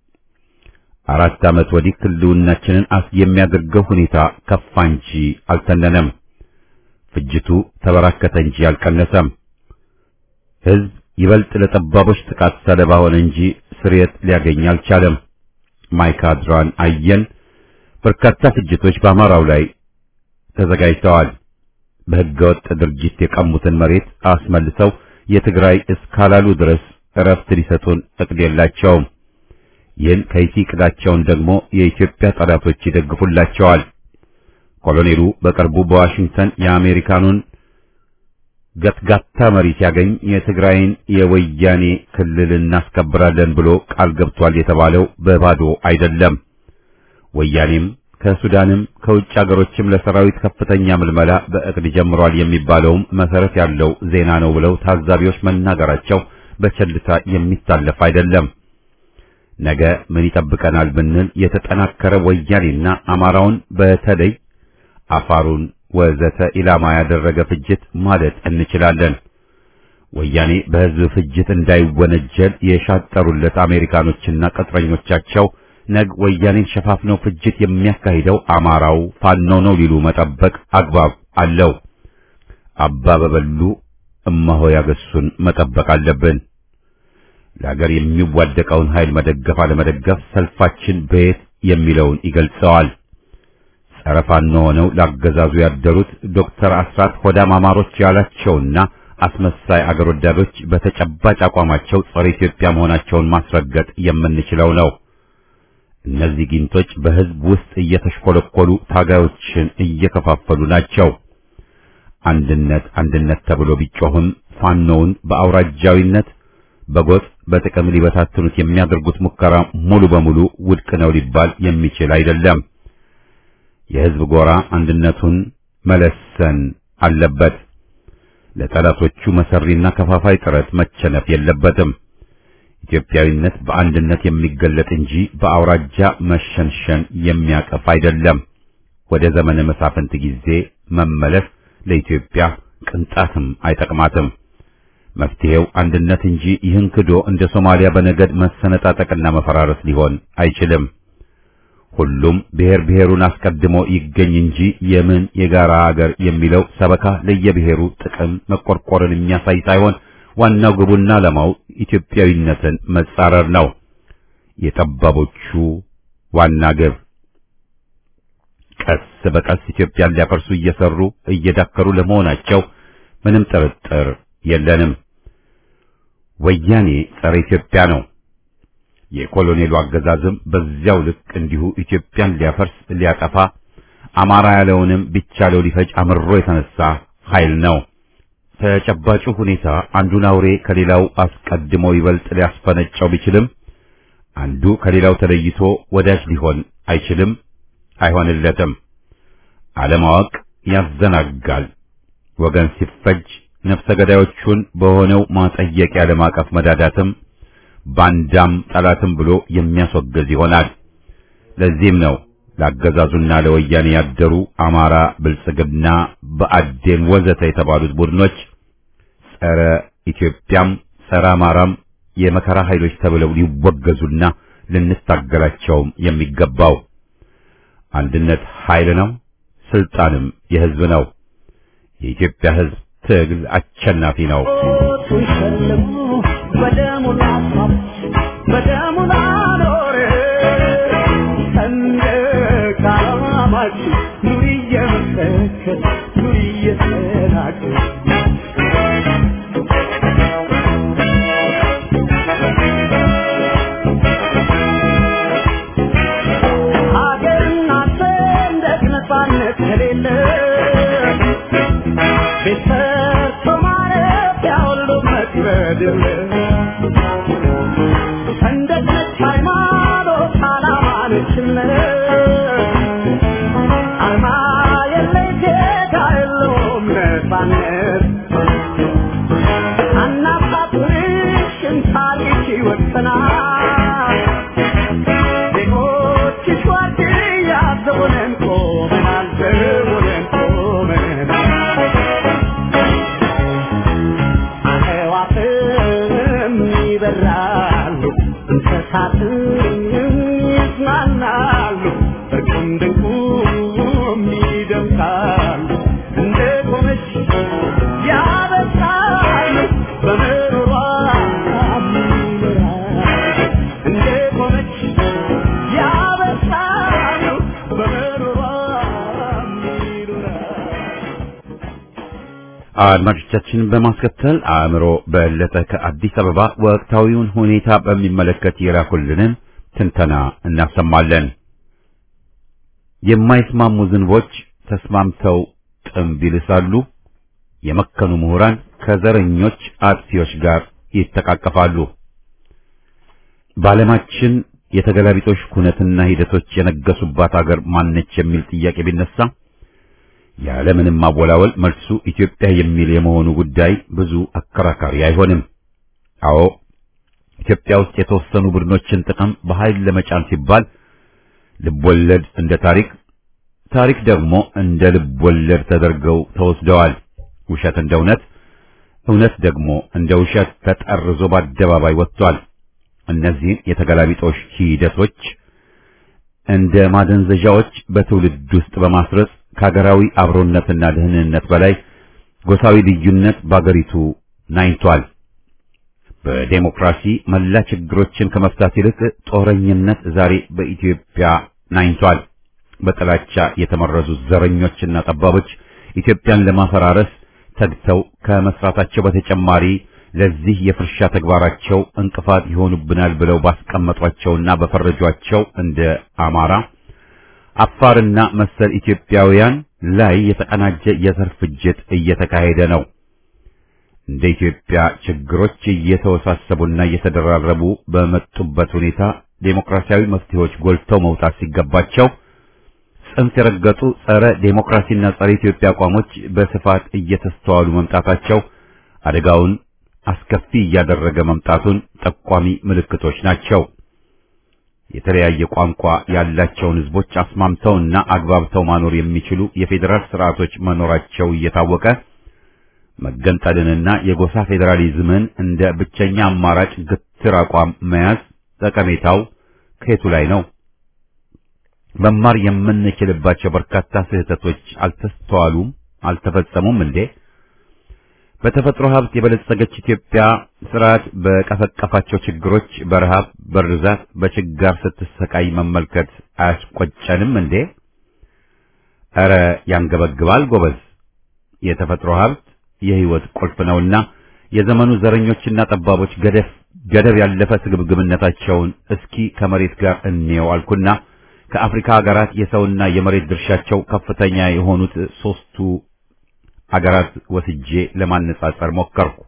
4 ዓመት ወዲህ ህልውናችንን የሚያደርገው ሁኔታ ከፋ እንጂ አልተነነም። ፍጅቱ ተበራከተ እንጂ አልቀነሰም። ህዝብ ይበልጥ ለጠባቦች ጥቃት ሰለባ ሆነ እንጂ ስርየት ሊያገኝ አልቻለም። ማይካድራን አየን። በርካታ ፍጅቶች በአማራው ላይ ተዘጋጅተዋል። በህገወጥ ድርጅት የቀሙትን መሬት አስመልሰው የትግራይ እስካላሉ ድረስ እረፍት ሊሰጡን እቅድ የላቸውም። ይህን ከይሲ ቅዳቸውን ደግሞ የኢትዮጵያ ጠላቶች ይደግፉላቸዋል። ኮሎኔሉ በቅርቡ በዋሽንግተን የአሜሪካኑን ገትጋታ መሪ ሲያገኝ የትግራይን የወያኔ ክልል እናስከብራለን ብሎ ቃል ገብቷል የተባለው በባዶ አይደለም። ወያኔም ከሱዳንም ከውጭ ሀገሮችም ለሰራዊት ከፍተኛ ምልመላ በእቅድ ጀምሯል የሚባለውም መሰረት ያለው ዜና ነው ብለው ታዛቢዎች መናገራቸው በቸልታ የሚታለፍ አይደለም። ነገ ምን ይጠብቀናል ብንል የተጠናከረ ወያኔና አማራውን በተለይ አፋሩን ወዘተ ኢላማ ያደረገ ፍጅት ማለት እንችላለን። ወያኔ በህዝብ ፍጅት እንዳይወነጀል የሻጠሩለት አሜሪካኖችና ቅጥረኞቻቸው ነግ ወያኔን ሸፋፍነው ፍጅት የሚያካሂደው አማራው ፋኖ ነው ሊሉ መጠበቅ አግባብ አለው። አባ በበሉ እማሆ ያገሱን መጠበቅ አለብን። ለሀገር የሚዋደቀውን ኃይል መደገፍ አለመደገፍ ሰልፋችን በየት የሚለውን ይገልጸዋል። ጸረ ፋኖ ሆነው ላገዛዙ ያደሩት ዶክተር አስራት ሆዳም አማሮች ያላቸውና አስመሳይ አገር ወዳዶች በተጨባጭ አቋማቸው ጸረ ኢትዮጵያ መሆናቸውን ማስረገጥ የምንችለው ነው። እነዚህ ጊንቶች በህዝብ ውስጥ እየተሽኮለኮሉ ታጋዮችን እየከፋፈሉ ናቸው። አንድነት ተብሎ ቢጮህም ፋኖውን በአውራጃዊነት በጎጥ በጥቅም ሊበታትኑት የሚያደርጉት ሙከራ ሙሉ በሙሉ ውድቅ ነው ሊባል የሚችል አይደለም። የህዝብ ጎራ አንድነቱን መለሰን አለበት። ለጠላቶቹ መሰሪና ከፋፋይ ጥረት መቸነፍ የለበትም። ኢትዮጵያዊነት በአንድነት የሚገለጥ እንጂ በአውራጃ መሸንሸን የሚያቀፍ አይደለም። ወደ ዘመነ መሳፍንት ጊዜ መመለስ ለኢትዮጵያ ቅንጣትም አይጠቅማትም። መፍትሄው አንድነት እንጂ ይህን ክዶ እንደ ሶማሊያ በነገድ መሰነጣጠቅና መፈራረስ ሊሆን አይችልም። ሁሉም ብሔር ብሔሩን አስቀድሞ ይገኝ እንጂ የምን የጋራ ሀገር የሚለው ሰበካ ለየብሔሩ ጥቅም መቆርቆርን የሚያሳይ ሳይሆን ዋናው ግቡና ዓላማው ኢትዮጵያዊነትን መጻረር ነው። የጠባቦቹ ዋና ግብ ቀስ በቀስ ኢትዮጵያን ሊያፈርሱ እየሰሩ እየዳከሩ ለመሆናቸው ምንም ጥርጥር የለንም። ወያኔ ጸረ ኢትዮጵያ ነው። የኮሎኔሉ አገዛዝም በዚያው ልክ እንዲሁ ኢትዮጵያን ሊያፈርስ ሊያጠፋ አማራ ያለውንም ቢቻለው ሊፈጅ አምሮ የተነሳ ኃይል ነው። ተጨባጩ ሁኔታ አንዱን አውሬ ከሌላው አስቀድሞ ይበልጥ ሊያስፈነጨው ቢችልም አንዱ ከሌላው ተለይቶ ወዳጅ ሊሆን አይችልም፣ አይሆንለትም። አለማወቅ ያዘናጋል። ወገን ሲፈጅ ነፍሰ ገዳዮቹን በሆነው ማጠየቂያ ለማቀፍ መዳዳትም ባንዳም ጠላትም ብሎ የሚያስወግዝ ይሆናል። ለዚህም ነው ለአገዛዙና ለወያኔ ያደሩ አማራ፣ ብልጽግና፣ በአዴን ወዘተ የተባሉት ቡድኖች ጸረ ኢትዮጵያም ጸረ አማራም የመከራ ኃይሎች ተብለው ሊወገዙና ልንታገላቸውም የሚገባው። አንድነት ኃይል ነው፣ ስልጣንም የህዝብ ነው። የኢትዮጵያ ህዝብ ትግል አሸናፊ ነው። አድማጮቻችን በማስከተል አእምሮ በለጠ ከአዲስ አበባ ወቅታዊውን ሁኔታ በሚመለከት የላኩልንን ትንተና እናሰማለን። የማይስማሙ ዝንቦች ተስማምተው ጥምብ ይልሳሉ። የመከኑ ምሁራን ከዘረኞች አጥፊዎች ጋር ይተቃቀፋሉ። በዓለማችን የተገላቢጦሽ ኩነትና ሂደቶች የነገሱባት አገር ማነች የሚል ጥያቄ ቢነሳ ያለምንም ማወላወል መልሱ ኢትዮጵያ የሚል የመሆኑ ጉዳይ ብዙ አከራካሪ አይሆንም። አዎ ኢትዮጵያ ውስጥ የተወሰኑ ቡድኖችን ጥቅም በኃይል ለመጫን ሲባል ልቦለድ እንደ ታሪክ፣ ታሪክ ደግሞ እንደ ልቦለድ ተደርገው ተወስደዋል። ውሸት እንደ እውነት፣ እውነት ደግሞ እንደ ውሸት ተጠርዞ በአደባባይ ወጥቷል። እነዚህን የተገላቢጦሽ ሂደቶች እንደ ማደንዘዣዎች በትውልድ ውስጥ በማስረጽ ከሀገራዊ አብሮነትና ደህንነት በላይ ጎሳዊ ልዩነት በአገሪቱ ናኝቷል። በዴሞክራሲ መላ ችግሮችን ከመፍታት ይልቅ ጦረኝነት ዛሬ በኢትዮጵያ ናኝቷል። በጥላቻ የተመረዙ ዘረኞችና ጠባቦች ኢትዮጵያን ለማፈራረስ ተግተው ከመስራታቸው በተጨማሪ ለዚህ የፍርሻ ተግባራቸው እንቅፋት ይሆኑብናል ብለው ባስቀመጧቸውና በፈረጇቸው እንደ አማራ፣ አፋርና መሰል ኢትዮጵያውያን ላይ የተቀናጀ የዘር ፍጅት እየተካሄደ ነው። እንደ ኢትዮጵያ ችግሮች እየተወሳሰቡና እየተደራረቡ በመጡበት ሁኔታ ዴሞክራሲያዊ መፍትሄዎች ጎልተው መውጣት ሲገባቸው ጽንፍ የረገጡ ጸረ ዴሞክራሲና ጸረ ኢትዮጵያ አቋሞች በስፋት እየተስተዋሉ መምጣታቸው አደጋውን አስከፊ እያደረገ መምጣቱን ጠቋሚ ምልክቶች ናቸው። የተለያየ ቋንቋ ያላቸውን ህዝቦች አስማምተውና አግባብተው ማኖር የሚችሉ የፌዴራል ስርዓቶች መኖራቸው እየታወቀ መገንጠልንና የጎሳ ፌዴራሊዝምን እንደ ብቸኛ አማራጭ ግትር አቋም መያዝ ጠቀሜታው ከየቱ ላይ ነው? መማር የምንችልባቸው በርካታ ስህተቶች አልተስተዋሉም? አልተፈጸሙም እንዴ? በተፈጥሮ ሀብት የበለጸገች ኢትዮጵያ ስርዓት በቀፈቀፋቸው ችግሮች በረሃብ፣ በርዛት፣ በችጋር ስትሰቃይ መመልከት አያስቆጨንም እንዴ? ኧረ ያንገበግባል ጎበዝ። የተፈጥሮ ሀብት የህይወት ቁልፍ ነውና የዘመኑ ዘረኞችና ጠባቦች ገደብ ያለፈ ስግብግብነታቸውን እስኪ ከመሬት ጋር እንየው አልኩና ከአፍሪካ ሀገራት የሰውና የመሬት ድርሻቸው ከፍተኛ የሆኑት ሶስቱ አገራት ወስጄ ለማነጻጸር ሞከርኩ።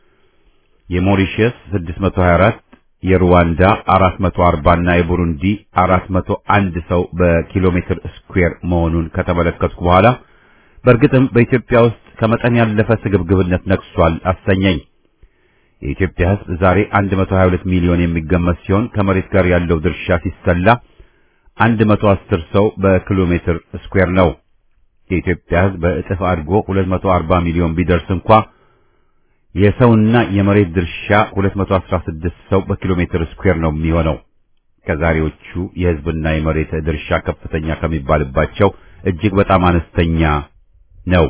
የሞሪሸስ 624፣ የሩዋንዳ 440 እና የቡሩንዲ 401 ሰው በኪሎ ሜትር ስኩዌር መሆኑን ከተመለከትኩ በኋላ በእርግጥም በኢትዮጵያ ውስጥ ከመጠን ያለፈ ስግብግብነት ነግሷል አሰኘኝ። የኢትዮጵያ ሕዝብ ዛሬ 122 ሚሊዮን የሚገመት ሲሆን ከመሬት ጋር ያለው ድርሻ ሲሰላ 110 ሰው በኪሎ ሜትር ስኩዌር ነው። የኢትዮጵያ ሕዝብ በእጥፍ አድጎ 240 ሚሊዮን ቢደርስ እንኳ የሰውና የመሬት ድርሻ 216 ሰው በኪሎ ሜትር ስኩዌር ነው የሚሆነው። ከዛሬዎቹ የሕዝብና የመሬት ድርሻ ከፍተኛ ከሚባልባቸው እጅግ በጣም አነስተኛ ነው።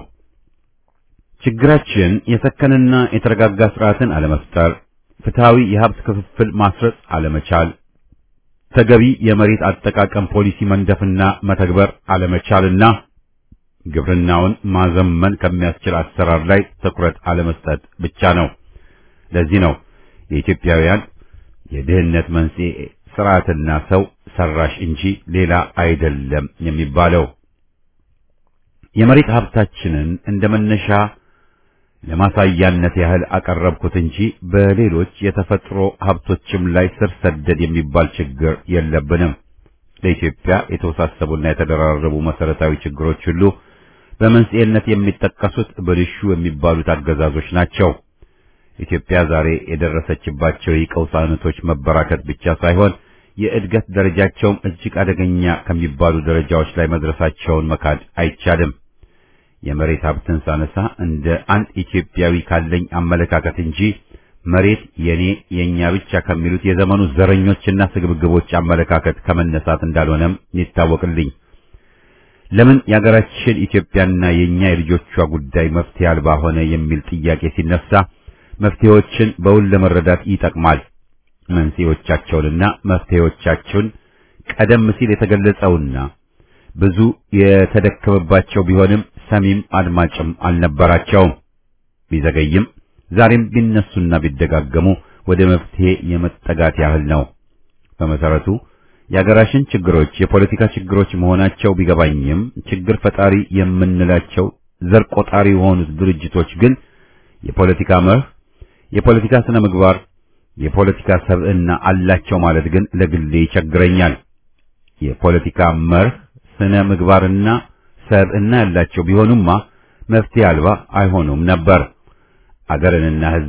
ችግራችን የሰከነና የተረጋጋ ስርዓትን አለመፍጠር፣ ፍትሃዊ የሀብት ክፍፍል ማስረጽ አለመቻል፣ ተገቢ የመሬት አጠቃቀም ፖሊሲ መንደፍና መተግበር አለመቻልና ግብርናውን ማዘመን ከሚያስችል አሰራር ላይ ትኩረት አለመስጠት ብቻ ነው። ለዚህ ነው የኢትዮጵያውያን የድህነት መንስኤ ስርዓትና ሰው ሰራሽ እንጂ ሌላ አይደለም የሚባለው። የመሬት ሀብታችንን እንደመነሻ ለማሳያነት ያህል አቀረብኩት እንጂ በሌሎች የተፈጥሮ ሀብቶችም ላይ ስር ሰደድ የሚባል ችግር የለብንም። ለኢትዮጵያ የተወሳሰቡና የተደራረቡ መሰረታዊ ችግሮች ሁሉ በመንስኤነት የሚጠቀሱት ብልሹ የሚባሉት አገዛዞች ናቸው። ኢትዮጵያ ዛሬ የደረሰችባቸው የቀውስ አይነቶች መበራከት ብቻ ሳይሆን የእድገት ደረጃቸውም እጅግ አደገኛ ከሚባሉ ደረጃዎች ላይ መድረሳቸውን መካድ አይቻልም። የመሬት ሀብትን ሳነሳ እንደ አንድ ኢትዮጵያዊ ካለኝ አመለካከት እንጂ መሬት የኔ የኛ ብቻ ከሚሉት የዘመኑ ዘረኞችና ስግብግቦች አመለካከት ከመነሳት እንዳልሆነም ይታወቅልኝ። ለምን የሀገራችን ኢትዮጵያና የኛ የልጆቿ ጉዳይ መፍትሄ አልባ ሆነ የሚል ጥያቄ ሲነሳ መፍትሄዎችን በውል ለመረዳት ይጠቅማል። መንስኤዎቻቸውንና መፍትሄዎቻቸውን ቀደም ሲል የተገለጸውና ብዙ የተደከመባቸው ቢሆንም ሰሚም አድማጭም አልነበራቸውም። ቢዘገይም ዛሬም ቢነሱና ቢደጋገሙ ወደ መፍትሄ የመጠጋት ያህል ነው። በመሰረቱ የሀገራችን ችግሮች የፖለቲካ ችግሮች መሆናቸው ቢገባኝም ችግር ፈጣሪ የምንላቸው ዘር ቆጣሪ የሆኑት ድርጅቶች ግን የፖለቲካ መርህ፣ የፖለቲካ ስነ ምግባር፣ የፖለቲካ ሰብዕና አላቸው ማለት ግን ለግሌ ይቸግረኛል። የፖለቲካ መርህ፣ ስነ ምግባርና ሰብዕና ያላቸው ቢሆኑማ መፍትሄ አልባ አይሆኑም ነበር። አገርንና ሕዝብን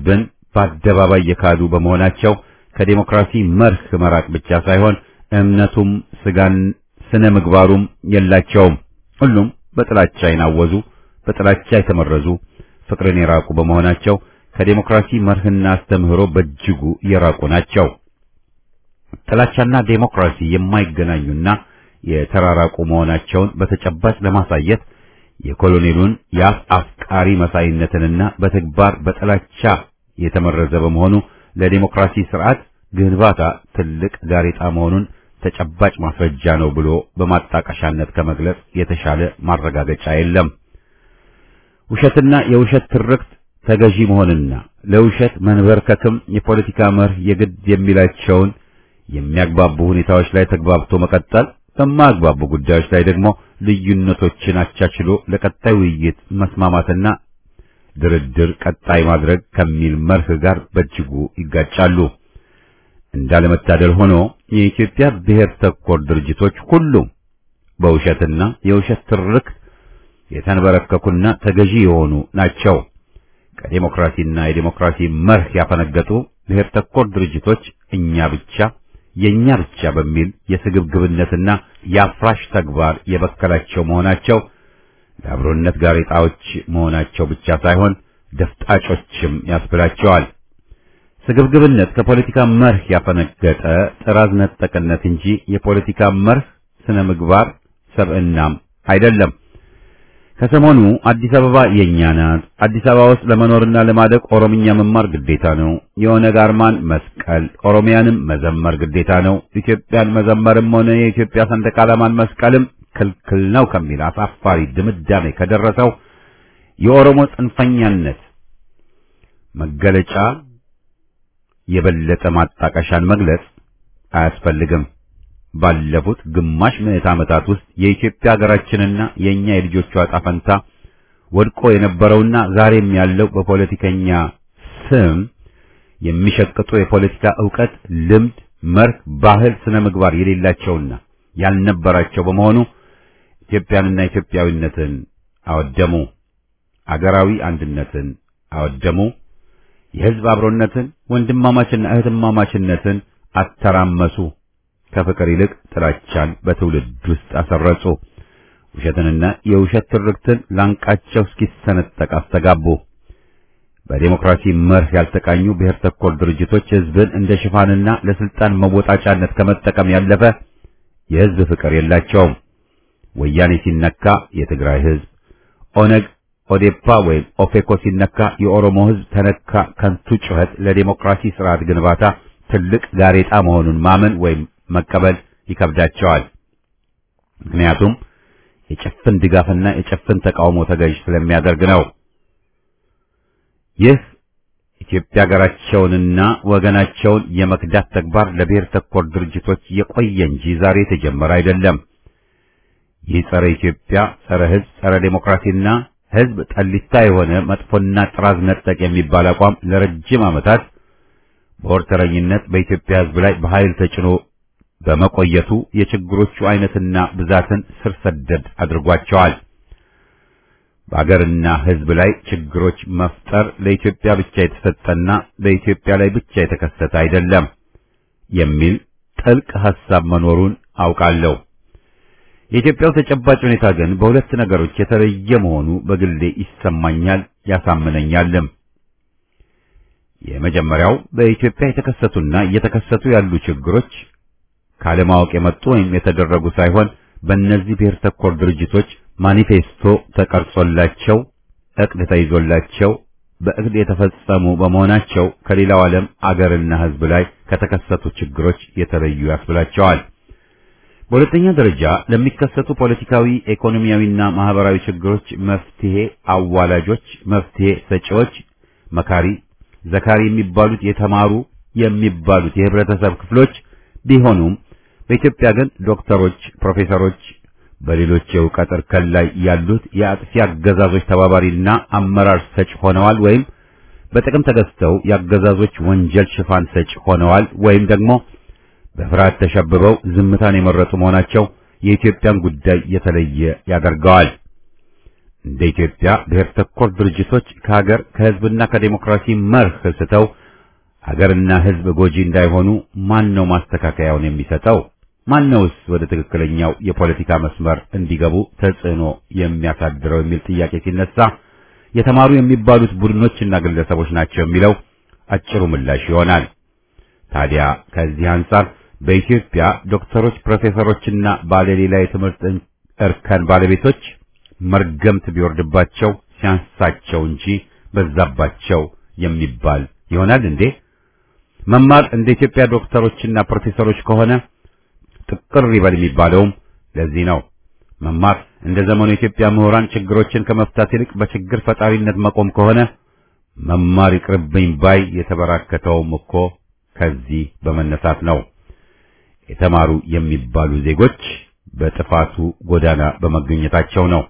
በአደባባይ የካዱ በመሆናቸው ከዴሞክራሲ መርህ መራቅ ብቻ ሳይሆን እምነቱም ስነ ምግባሩም የላቸውም። ሁሉም በጥላቻ ይናወዙ፣ በጥላቻ የተመረዙ፣ ፍቅርን የራቁ በመሆናቸው ከዴሞክራሲ መርህና አስተምህሮ በእጅጉ የራቁ ናቸው። ጥላቻና ዴሞክራሲ የማይገናኙና የተራራቁ መሆናቸውን በተጨባጭ ለማሳየት የኮሎኔሉን የአፍ አፍቃሪ መሳይነትንና በተግባር በጥላቻ የተመረዘ በመሆኑ ለዴሞክራሲ ስርዓት ግንባታ ትልቅ ጋሬጣ መሆኑን ተጨባጭ ማስረጃ ነው ብሎ በማጣቀሻነት ከመግለጽ የተሻለ ማረጋገጫ የለም። ውሸትና የውሸት ትርክት ተገዢ መሆንና ለውሸት መንበርከክም የፖለቲካ መርህ የግድ የሚላቸውን የሚያግባቡ ሁኔታዎች ላይ ተግባብቶ መቀጠል፣ በማያግባቡ ጉዳዮች ላይ ደግሞ ልዩነቶችን አቻችሎ ለቀጣይ ውይይት መስማማትና ድርድር ቀጣይ ማድረግ ከሚል መርህ ጋር በእጅጉ ይጋጫሉ። እንዳለመታደል ሆኖ የኢትዮጵያ ብሔር ተኮር ድርጅቶች ሁሉም በውሸትና የውሸት ትርክት የተንበረከኩና ተገዢ የሆኑ ናቸው። ከዴሞክራሲና የዴሞክራሲ መርህ ያፈነገጡ ብሔር ተኮር ድርጅቶች እኛ ብቻ የኛ ብቻ በሚል የስግብግብነትና የአፍራሽ ተግባር የበከላቸው መሆናቸው ለአብሮነት ጋሬጣዎች መሆናቸው ብቻ ሳይሆን ደፍጣጮችም ያስብላቸዋል። ስግብግብነት ከፖለቲካ መርህ ያፈነገጠ ጥራዝ ነጠቅነት እንጂ የፖለቲካ መርህ ስነ ምግባር ሰብዕናም አይደለም። ከሰሞኑ አዲስ አበባ የኛ ናት፣ አዲስ አበባ ውስጥ ለመኖርና ለማደግ ኦሮምኛ መማር ግዴታ ነው፣ የኦነግ አርማን መስቀል ኦሮሚያንም መዘመር ግዴታ ነው፣ ኢትዮጵያን መዘመርም ሆነ የኢትዮጵያ ሰንደቅ ዓላማን መስቀልም ክልክል ነው ከሚል አሳፋሪ ድምዳሜ ከደረሰው የኦሮሞ ጽንፈኛነት መገለጫ የበለጠ ማጣቀሻን መግለጽ አያስፈልግም። ባለፉት ግማሽ ምዕተ ዓመታት ውስጥ የኢትዮጵያ ሀገራችንና የኛ የልጆቿ ዕጣ ፈንታ ወድቆ የነበረውና ዛሬም ያለው በፖለቲከኛ ስም የሚሸቅጡ የፖለቲካ ዕውቀት፣ ልምድ፣ መርህ፣ ባህል፣ ስነ ምግባር የሌላቸውና ያልነበራቸው በመሆኑ ኢትዮጵያንና ኢትዮጵያዊነትን አወደሙ። አገራዊ አንድነትን አወደሙ። የሕዝብ አብሮነትን፣ ወንድማማችና እህትማማችነትን አተራመሱ። ከፍቅር ይልቅ ጥላቻን በትውልድ ውስጥ አሰረጹ። ውሸትንና የውሸት ትርክትን ላንቃቸው እስኪሰነጠቅ አስተጋቡ። በዴሞክራሲ መርህ ያልተቃኙ ብሔር ተኮር ድርጅቶች ሕዝብን እንደ ሽፋንና ለስልጣን መወጣጫነት ከመጠቀም ያለፈ የሕዝብ ፍቅር የላቸውም። ወያኔ ሲነካ የትግራይ ሕዝብ፣ ኦነግ፣ ኦዴፓ ወይም ኦፌኮ ሲነካ የኦሮሞ ሕዝብ ተነካ ከንቱ ጩኸት ለዴሞክራሲ ስርዓት ግንባታ ትልቅ ጋሬጣ መሆኑን ማመን ወይም መቀበል ይከብዳቸዋል። ምክንያቱም የጭፍን ድጋፍና የጭፍን ተቃውሞ ተገዥ ስለሚያደርግ ነው። ይህ ኢትዮጵያ ሀገራቸውንና ወገናቸውን የመክዳት ተግባር ለብሔር ተኮር ድርጅቶች የቆየ እንጂ ዛሬ የተጀመረ አይደለም። ይህ ጸረ ኢትዮጵያ፣ ጸረ ሕዝብ፣ ጸረ ዴሞክራሲና ሕዝብ ጠሊታ የሆነ መጥፎና ጥራዝ ነጠቅ የሚባል አቋም ለረጅም ዓመታት በወርተረኝነት በኢትዮጵያ ሕዝብ ላይ በኃይል ተጭኖ በመቆየቱ የችግሮቹ አይነትና ብዛትን ስር ሰደድ አድርጓቸዋል። በአገርና ሕዝብ ላይ ችግሮች መፍጠር ለኢትዮጵያ ብቻ የተሰጠና በኢትዮጵያ ላይ ብቻ የተከሰተ አይደለም የሚል ጥልቅ ሐሳብ መኖሩን አውቃለሁ። የኢትዮጵያው ተጨባጭ ሁኔታ ግን በሁለት ነገሮች የተለየ መሆኑ በግሌ ይሰማኛል፣ ያሳምነኛልም። የመጀመሪያው በኢትዮጵያ የተከሰቱና እየተከሰቱ ያሉ ችግሮች ካለማወቅ የመጡ ወይም የተደረጉ ሳይሆን በእነዚህ ብሔር ተኮር ድርጅቶች ማኒፌስቶ ተቀርጾላቸው ዕቅድ ተይዞላቸው በዕቅድ የተፈጸሙ በመሆናቸው ከሌላው ዓለም አገርና ሕዝብ ላይ ከተከሰቱ ችግሮች የተለዩ ያስብላቸዋል። በሁለተኛ ደረጃ ለሚከሰቱ ፖለቲካዊ፣ ኢኮኖሚያዊና ማህበራዊ ችግሮች መፍትሄ አዋላጆች፣ መፍትሄ ሰጪዎች፣ መካሪ፣ ዘካሪ የሚባሉት የተማሩ የሚባሉት የህብረተሰብ ክፍሎች ቢሆኑም በኢትዮጵያ ግን ዶክተሮች፣ ፕሮፌሰሮች፣ በሌሎች የእውቀት እርከን ላይ ያሉት የአጥፊ አገዛዞች ተባባሪና አመራር ሰጭ ሆነዋል ወይም በጥቅም ተገዝተው የአገዛዞች ወንጀል ሽፋን ሰጭ ሆነዋል ወይም ደግሞ በፍርሃት ተሸብበው ዝምታን የመረጡ መሆናቸው የኢትዮጵያን ጉዳይ የተለየ ያደርገዋል። እንደ ኢትዮጵያ ብሔር ተኮር ድርጅቶች ከሀገር ከህዝብና ከዴሞክራሲ መርህ ስተው ሀገርና ሕዝብ ጎጂ እንዳይሆኑ ማን ነው ማስተካከያውን የሚሰጠው? ማነውስ ወደ ትክክለኛው የፖለቲካ መስመር እንዲገቡ ተጽዕኖ የሚያሳድረው የሚል ጥያቄ ሲነሳ የተማሩ የሚባሉት ቡድኖችና ግለሰቦች ናቸው የሚለው አጭሩ ምላሽ ይሆናል። ታዲያ ከዚህ አንጻር በኢትዮጵያ ዶክተሮች፣ ፕሮፌሰሮችና ባለሌላ የትምህርት እርከን ባለቤቶች መርገምት ቢወርድባቸው ሲያንሳቸው እንጂ በዛባቸው የሚባል ይሆናል እንዴ? መማር እንደ ኢትዮጵያ ዶክተሮችና ፕሮፌሰሮች ከሆነ ጥቅር ይበል የሚባለውም ለዚህ ነው። መማር እንደ ዘመኑ የኢትዮጵያ ምሁራን ችግሮችን ከመፍታት ይልቅ በችግር ፈጣሪነት መቆም ከሆነ መማር ይቅርብኝ ባይ የተበራከተውም እኮ ከዚህ በመነሳት ነው። የተማሩ የሚባሉ ዜጎች በጥፋቱ ጎዳና በመገኘታቸው ነው።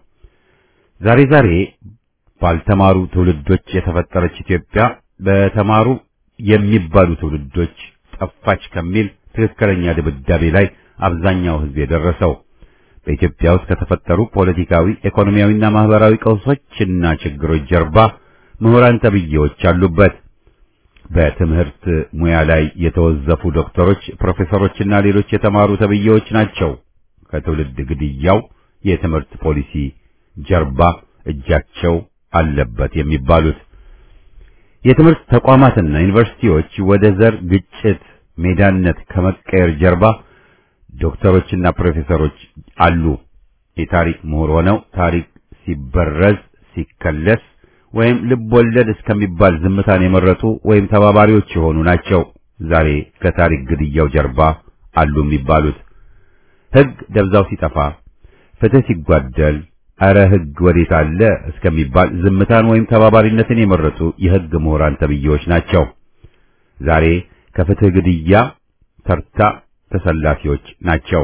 ዛሬ ባልተማሩ ትውልዶች የተፈጠረች ኢትዮጵያ በተማሩ የሚባሉ ትውልዶች ጠፋች ከሚል ትክክለኛ ድምዳሜ ላይ አብዛኛው ሕዝብ የደረሰው በኢትዮጵያ ውስጥ ከተፈጠሩ ፖለቲካዊ፣ ኢኮኖሚያዊና ማህበራዊ ቀውሶችና ችግሮች ጀርባ ምሁራን ተብዬዎች አሉበት። በትምህርት ሙያ ላይ የተወዘፉ ዶክተሮች፣ ፕሮፌሰሮችና ሌሎች የተማሩ ተብዬዎች ናቸው ከትውልድ ግድያው የትምህርት ፖሊሲ ጀርባ እጃቸው አለበት የሚባሉት። የትምህርት ተቋማትና ዩኒቨርሲቲዎች ወደ ዘር ግጭት ሜዳነት ከመቀየር ጀርባ ዶክተሮችና ፕሮፌሰሮች አሉ። የታሪክ ምሁር ሆነው ታሪክ ሲበረዝ ሲከለስ ወይም ልብ ወለድ እስከሚባል ዝምታን የመረጡ ወይም ተባባሪዎች የሆኑ ናቸው ዛሬ ከታሪክ ግድያው ጀርባ አሉ የሚባሉት። ሕግ ደብዛው ሲጠፋ፣ ፍትህ ሲጓደል አረ ሕግ ወዴት አለ እስከሚባል ዝምታን ወይም ተባባሪነትን የመረጡ የሕግ ምሁራን ተብዬዎች ናቸው ዛሬ ከፍትህ ግድያ ተርታ ተሰላፊዎች ናቸው።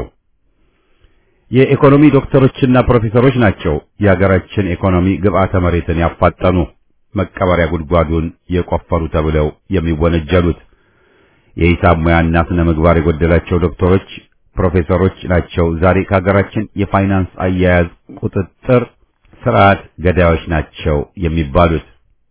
የኢኮኖሚ ዶክተሮችና ፕሮፌሰሮች ናቸው የሀገራችን ኢኮኖሚ ግብዓተ መሬትን ያፋጠኑ መቀበሪያ ጉድጓዱን የቆፈሩ ተብለው የሚወነጀሉት። የሂሳብ ሙያና ስነ ምግባር የጎደላቸው ዶክተሮች፣ ፕሮፌሰሮች ናቸው ዛሬ ከሀገራችን የፋይናንስ አያያዝ ቁጥጥር ስርዓት ገዳዮች ናቸው የሚባሉት።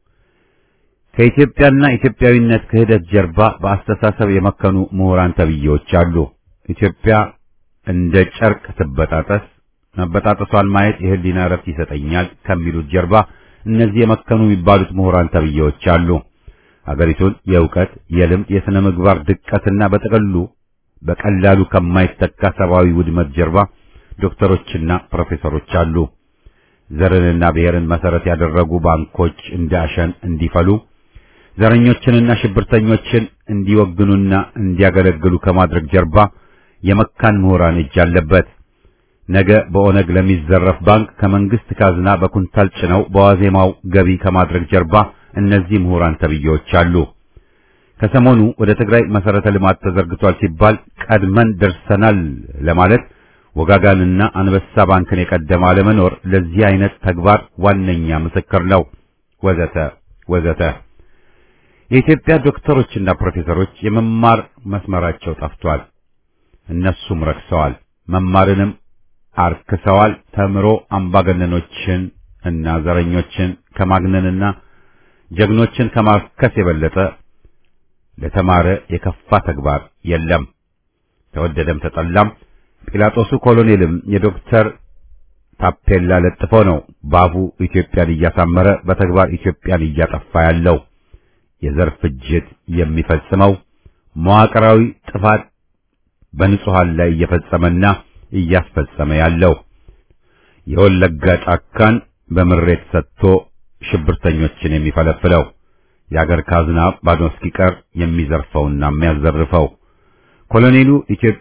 ከኢትዮጵያና ኢትዮጵያዊነት ክህደት ጀርባ በአስተሳሰብ የመከኑ ምሁራን ተብዬዎች አሉ። ኢትዮጵያ እንደ ጨርቅ ትበጣጠስ፣ መበጣጠሷን ማየት የህሊና እረፍት ይሰጠኛል ከሚሉት ጀርባ እነዚህ የመከኑ የሚባሉት ምሁራን ተብዬዎች አሉ። ሀገሪቱን የእውቀት፣ የልምድ፣ የሥነ ምግባር ድቀትና በጥቅሉ በቀላሉ ከማይተካ ሰብአዊ ውድመት ጀርባ ዶክተሮችና ፕሮፌሰሮች አሉ። ዘርንና ብሔርን መሰረት ያደረጉ ባንኮች እንደ አሸን እንዲፈሉ፣ ዘረኞችንና ሽብርተኞችን እንዲወግኑና እንዲያገለግሉ ከማድረግ ጀርባ የመካን ምሁራን እጅ አለበት። ነገ በኦነግ ለሚዘረፍ ባንክ ከመንግስት ካዝና በኩንታል ጭነው በዋዜማው ገቢ ከማድረግ ጀርባ እነዚህ ምሁራን ተብዬዎች አሉ። ከሰሞኑ ወደ ትግራይ መሰረተ ልማት ተዘርግቷል ሲባል ቀድመን ደርሰናል ለማለት ወጋጋንና አንበሳ ባንክን የቀደመ አለመኖር ለዚህ አይነት ተግባር ዋነኛ ምስክር ነው። ወዘተ ወዘተ። የኢትዮጵያ ዶክተሮችና ፕሮፌሰሮች የመማር መስመራቸው ጠፍቷል። እነሱም ረክሰዋል፣ መማርንም አርክሰዋል። ተምሮ አምባገነኖችን እና ዘረኞችን ከማግነንና ጀግኖችን ከማርከስ የበለጠ ለተማረ የከፋ ተግባር የለም። ተወደደም ተጠላም ጲላጦሱ ኮሎኔልም የዶክተር ታፔላ ለጥፎ ነው ባፉ ኢትዮጵያን እያሳመረ በተግባር ኢትዮጵያን እያጠፋ ያለው። የዘር ፍጅት የሚፈጽመው መዋቅራዊ ጥፋት በንጹሃን ላይ እየፈጸመና እያስፈጸመ ያለው የወለጋ ጫካን በምሬት ሰጥቶ ሽብርተኞችን የሚፈለፍለው የአገር ካዝና ባዶ እስኪቀር የሚዘርፈውና የሚያዘርፈው ኮሎኔሉ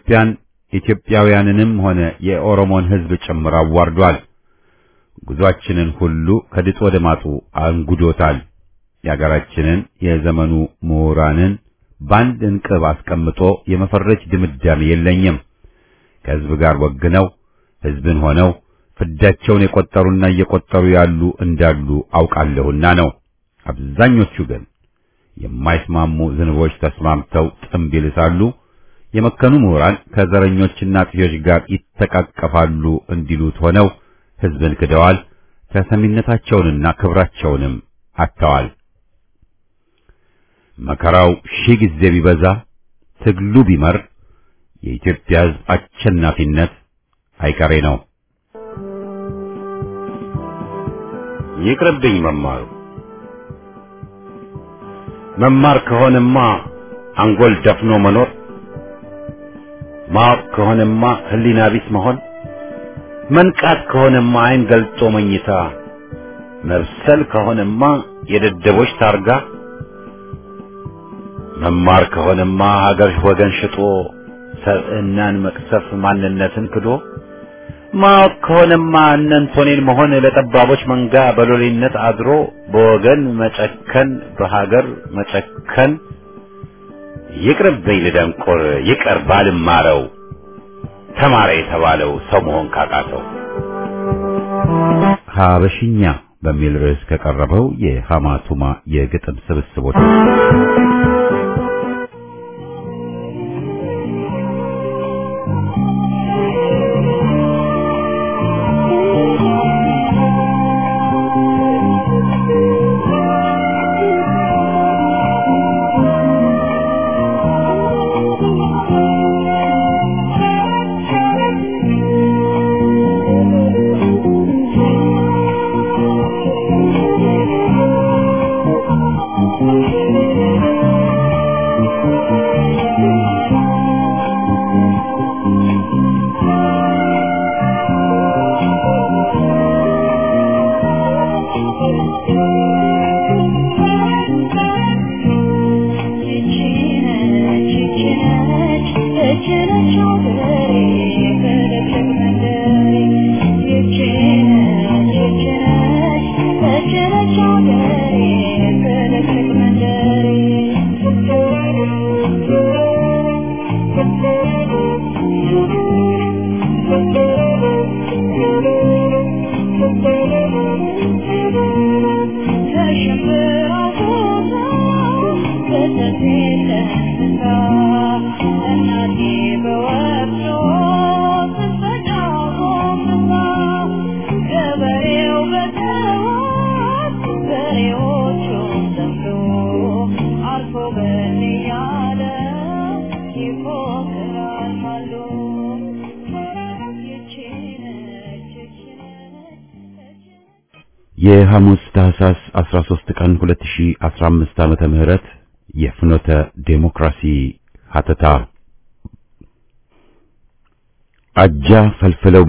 ኢትዮጵያውያንንም ሆነ የኦሮሞን ሕዝብ ጭምር አዋርዷል። ጉዟችንን ሁሉ ከድጡ ወደ ማጡ አንጉዶታል። የአገራችንን የዘመኑ ምሁራንን በአንድ እንቅብ አስቀምጦ የመፈረጅ ድምዳሜ የለኝም። ከሕዝብ ጋር ወግነው ሕዝብን ሆነው ፍዳቸውን የቆጠሩና እየቆጠሩ ያሉ እንዳሉ አውቃለሁና ነው። አብዛኞቹ ግን የማይስማሙ ዝንቦች ተስማምተው ጥምብ ይልሳሉ። የመከኑ ምሁራን ከዘረኞችና ጥዮች ጋር ይተቃቀፋሉ እንዲሉት ሆነው ሕዝብን ክደዋል። ተሰሚነታቸውንና ክብራቸውንም አጥተዋል። መከራው ሺህ ጊዜ ቢበዛ ትግሉ ቢመር የኢትዮጵያ ሕዝብ አሸናፊነት አይቀሬ ነው። ይቅርብኝ መማሩ መማር ከሆነማ አንጎል ደፍኖ መኖር፣ ማወቅ ከሆነማ ህሊና ቢስ መሆን፣ መንቃት ከሆነማ አይን ገልጦ መኝታ፣ መብሰል ከሆነማ የደደቦች ታርጋ፣ መማር ከሆነማ ሀገር ወገን ሽጦ ሰብዕናን መቅሰፍ ማንነትን ክዶ፣ ማወቅ ከሆነማ እነንቶኔን መሆን ለጠባቦች መንጋ በሎሌነት አድሮ በወገን መጨከን በሀገር መጨከን። ይቅርብኝ ልደንቆር ይቀር ባልማረው ተማረ የተባለው ሰው መሆን ካቃተው። ሀበሽኛ በሚል ርዕስ ከቀረበው የሐማቱማ የግጥም ስብስቦች የሐሙስ ታህሳስ 13 ቀን 2015 ዓመተ ምህረት የፍኖተ ዴሞክራሲ ሀተታ አጃ ፈልፍለው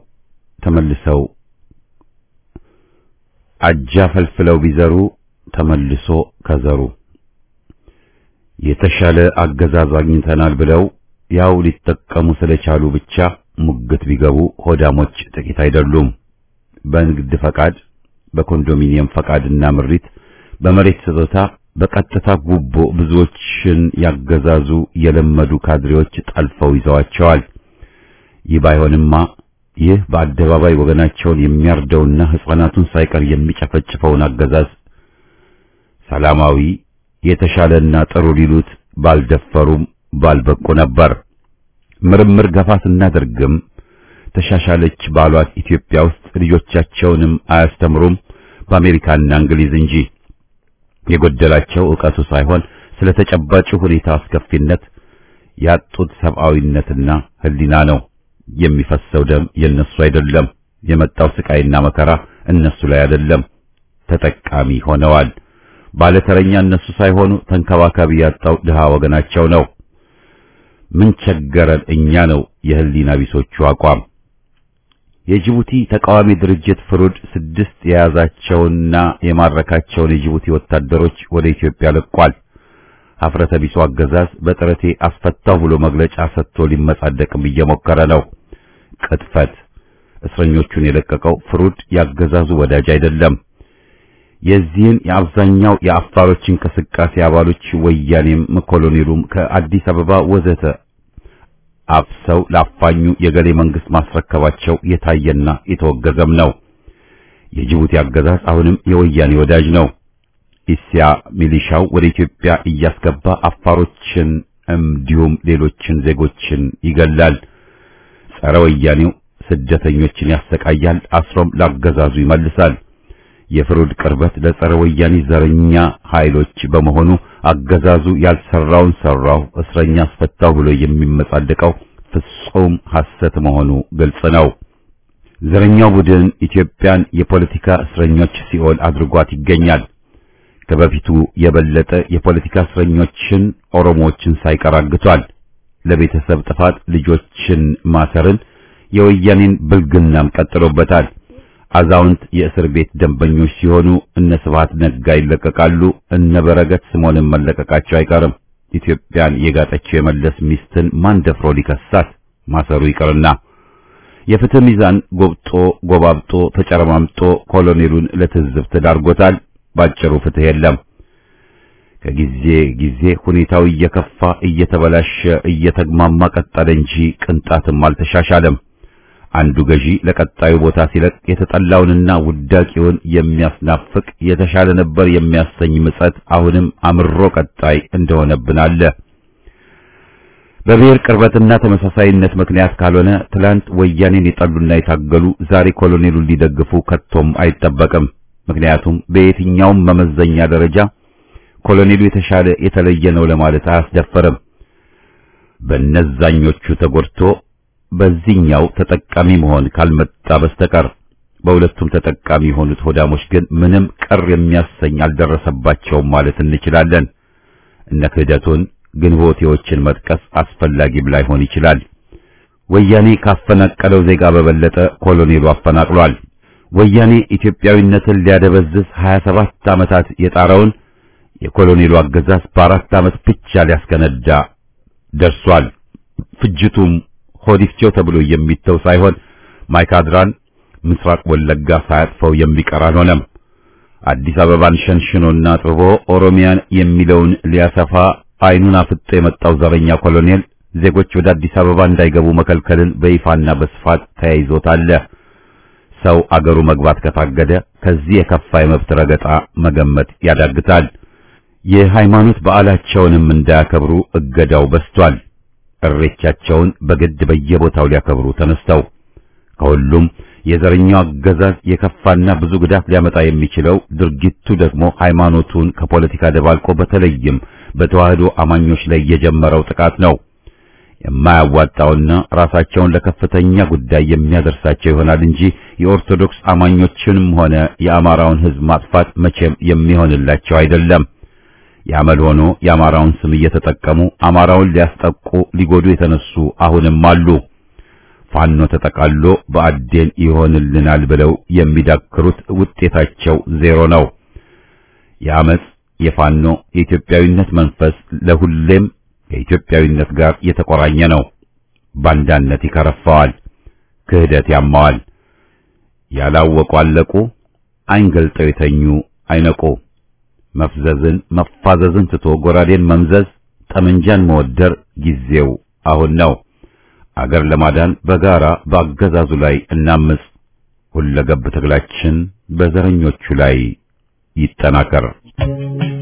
ቢዘሩ ተመልሶ ከዘሩ የተሻለ አገዛዝ አግኝተናል ብለው ያው ሊጠቀሙ ስለቻሉ ብቻ ሙግት ቢገቡ ሆዳሞች ጥቂት አይደሉም። በንግድ ፈቃድ፣ በኮንዶሚኒየም ፈቃድና ምሪት፣ በመሬት ስጦታ፣ በቀጥታ ጉቦ ብዙዎችን ያገዛዙ የለመዱ ካድሬዎች ጠልፈው ይዘዋቸዋል። ይህ ባይሆንማ ይህ በአደባባይ ወገናቸውን የሚያርደውና ሕፃናቱን ሳይቀር የሚጨፈጭፈውን አገዛዝ ሰላማዊ የተሻለና ጥሩ ሊሉት ባልደፈሩም ባልበቁ ነበር። ምርምር ገፋ ስናደርግም ተሻሻለች ባሏት ኢትዮጵያ ውስጥ ልጆቻቸውንም አያስተምሩም በአሜሪካና እንግሊዝ እንጂ። የጎደላቸው ዕውቀቱ ሳይሆን ስለተጨባጭ ሁኔታ አስከፊነት ያጡት ሰብአዊነትና ህሊና ነው። የሚፈሰው ደም የነሱ አይደለም። የመጣው ስቃይና መከራ እነሱ ላይ አይደለም። ተጠቃሚ ሆነዋል። ባለተረኛ እነሱ ሳይሆኑ ተንከባካቢ ያጣው ድሃ ወገናቸው ነው። ምን ቸገረን እኛ ነው የህሊና ቢሶቹ አቋም። የጅቡቲ ተቃዋሚ ድርጅት ፍሩድ 6 የያዛቸውና የማረካቸውን የጅቡቲ ወታደሮች ወደ ኢትዮጵያ ለቋል። ሀፍረተ ቢሱ አገዛዝ በጥረቴ አስፈታው ብሎ መግለጫ ሰጥቶ ሊመጻደቅም እየሞከረ ነው። ቅጥፈት። እስረኞቹን የለቀቀው ፍሩድ ያገዛዙ ወዳጅ አይደለም። የዚህን የአብዛኛው የአፋሮች እንቅስቃሴ አባሎች ወያኔም ኮሎኔሉም ከአዲስ አበባ ወዘተ አፍሰው ላፋኙ የገሌ መንግስት ማስረከባቸው የታየና የተወገዘም ነው። የጅቡቲ አገዛዝ አሁንም የወያኔ ወዳጅ ነው። ኢሲያ ሚሊሻው ወደ ኢትዮጵያ እያስገባ አፋሮችን እንዲሁም ሌሎችን ዜጎችን ይገላል። ጸረ ወያኔው ስደተኞችን ያሰቃያል፣ አስሮም ላገዛዙ ይመልሳል። የፍሩድ ቅርበት ለጸረ ወያኔ ዘረኛ ኃይሎች በመሆኑ አገዛዙ ያልሰራውን ሰራው እስረኛ አስፈታው ብሎ የሚመጻደቀው ፍጹም ሐሰት መሆኑ ግልጽ ነው። ዘረኛው ቡድን ኢትዮጵያን የፖለቲካ እስረኞች ሲኦል አድርጓት ይገኛል። ከበፊቱ የበለጠ የፖለቲካ እስረኞችን ኦሮሞዎችን ሳይቀር አግቷል። ለቤተሰብ ጥፋት ልጆችን ማሰርን የወያኔን ብልግናም ቀጥሎበታል። አዛውንት የእስር ቤት ደንበኞች ሲሆኑ እነ ስብሐት ነጋ ይለቀቃሉ፣ እነ በረከት ስምዖንን መለቀቃቸው አይቀርም። ኢትዮጵያን የጋጠችው የመለስ ሚስትን ማን ደፍሮ ሊከሳት? ማሰሩ ይቀርና የፍትህ ሚዛን ጎብጦ ጎባብጦ ተጨረማምጦ ኮሎኔሉን ለትዝብት ዳርጎታል። ባጭሩ ፍትህ የለም። ከጊዜ ጊዜ ሁኔታው እየከፋ እየተበላሸ እየተግማማ ቀጠለ እንጂ ቅንጣትም አልተሻሻለም። አንዱ ገዢ ለቀጣዩ ቦታ ሲለቅ የተጠላውንና ውዳቂውን የሚያስናፍቅ የተሻለ ነበር የሚያሰኝ ምጸት አሁንም አምሮ ቀጣይ እንደሆነብን አለ። በብሔር ቅርበትና ተመሳሳይነት ምክንያት ካልሆነ ትላንት ወያኔን የጠሉና የታገሉ ዛሬ ኮሎኔሉን ሊደግፉ ከቶም አይጠበቅም። ምክንያቱም በየትኛውም መመዘኛ ደረጃ ኮሎኔሉ የተሻለ የተለየ ነው ለማለት አያስደፈርም። በነዛኞቹ ተጎድቶ በዚህኛው ተጠቃሚ መሆን ካልመጣ በስተቀር በሁለቱም ተጠቃሚ የሆኑት ሆዳሞች ግን ምንም ቅር የሚያሰኝ አልደረሰባቸውም ማለት እንችላለን። እነ ክህደቱን ግንቦቴዎችን መጥቀስ አስፈላጊም ላይሆን ይችላል። ወያኔ ካፈናቀለው ዜጋ በበለጠ ኮሎኔሉ አፈናቅሏል። ወያኔ ኢትዮጵያዊነትን ሊያደበዝዝ 27 ዓመታት የጣረውን የኮሎኔሉ አገዛዝ በ4 ዓመት ብቻ ሊያስከነዳ ደርሷል። ፍጅቱም ሆዲፍቸው ተብሎ የሚተው ሳይሆን ማይካድራን ምስራቅ ወለጋ ሳያጥፈው የሚቀር አልሆነም። አዲስ አበባን ሸንሽኖና ጥርቦ ኦሮሚያን የሚለውን ሊያሰፋ አይኑን አፍጦ የመጣው ዘረኛ ኮሎኔል ዜጎች ወደ አዲስ አበባ እንዳይገቡ መከልከልን በይፋና በስፋት ተያይዞታል። ሰው አገሩ መግባት ከታገደ ከዚህ የከፋ የመብት ረገጣ መገመት ያዳግታል። የሃይማኖት በዓላቸውንም እንዳያከብሩ እገዳው በስቷል። እሬቻቸውን በግድ በየቦታው ሊያከብሩ ተነስተው ከሁሉም የዘረኛው አገዛዝ የከፋና ብዙ ጉዳት ሊያመጣ የሚችለው ድርጊቱ ደግሞ ሃይማኖቱን ከፖለቲካ ደባልቆ በተለይም በተዋህዶ አማኞች ላይ የጀመረው ጥቃት ነው። የማያዋጣውና ራሳቸውን ለከፍተኛ ጉዳይ የሚያደርሳቸው ይሆናል እንጂ የኦርቶዶክስ አማኞችንም ሆነ የአማራውን ሕዝብ ማጥፋት መቼም የሚሆንላቸው አይደለም። ያመል ሆኖ የአማራውን ስም እየተጠቀሙ አማራውን ሊያስጠቁ ሊጎዱ የተነሱ አሁንም አሉ። ፋኖ ተጠቃሎ በአዴን ይሆንልናል ብለው የሚዳክሩት ውጤታቸው ዜሮ ነው። የአመጽ የፋኖ የኢትዮጵያዊነት መንፈስ ለሁሌም ከኢትዮጵያዊነት ጋር የተቆራኘ ነው። ባንዳነት ይከረፋዋል፣ ክህደት ያማዋል። ያላወቁ አለቁ፣ አይንገልጠው የተኙ አይነቁ። መፍዘዝን መፋዘዝን ትቶ ጎራዴን መምዘዝ፣ ጠመንጃን መወደር ጊዜው አሁን ነው። አገር ለማዳን በጋራ በአገዛዙ ላይ እናምጽ። ሁለገብ ትግላችን በዘረኞቹ ላይ ይጠናከር።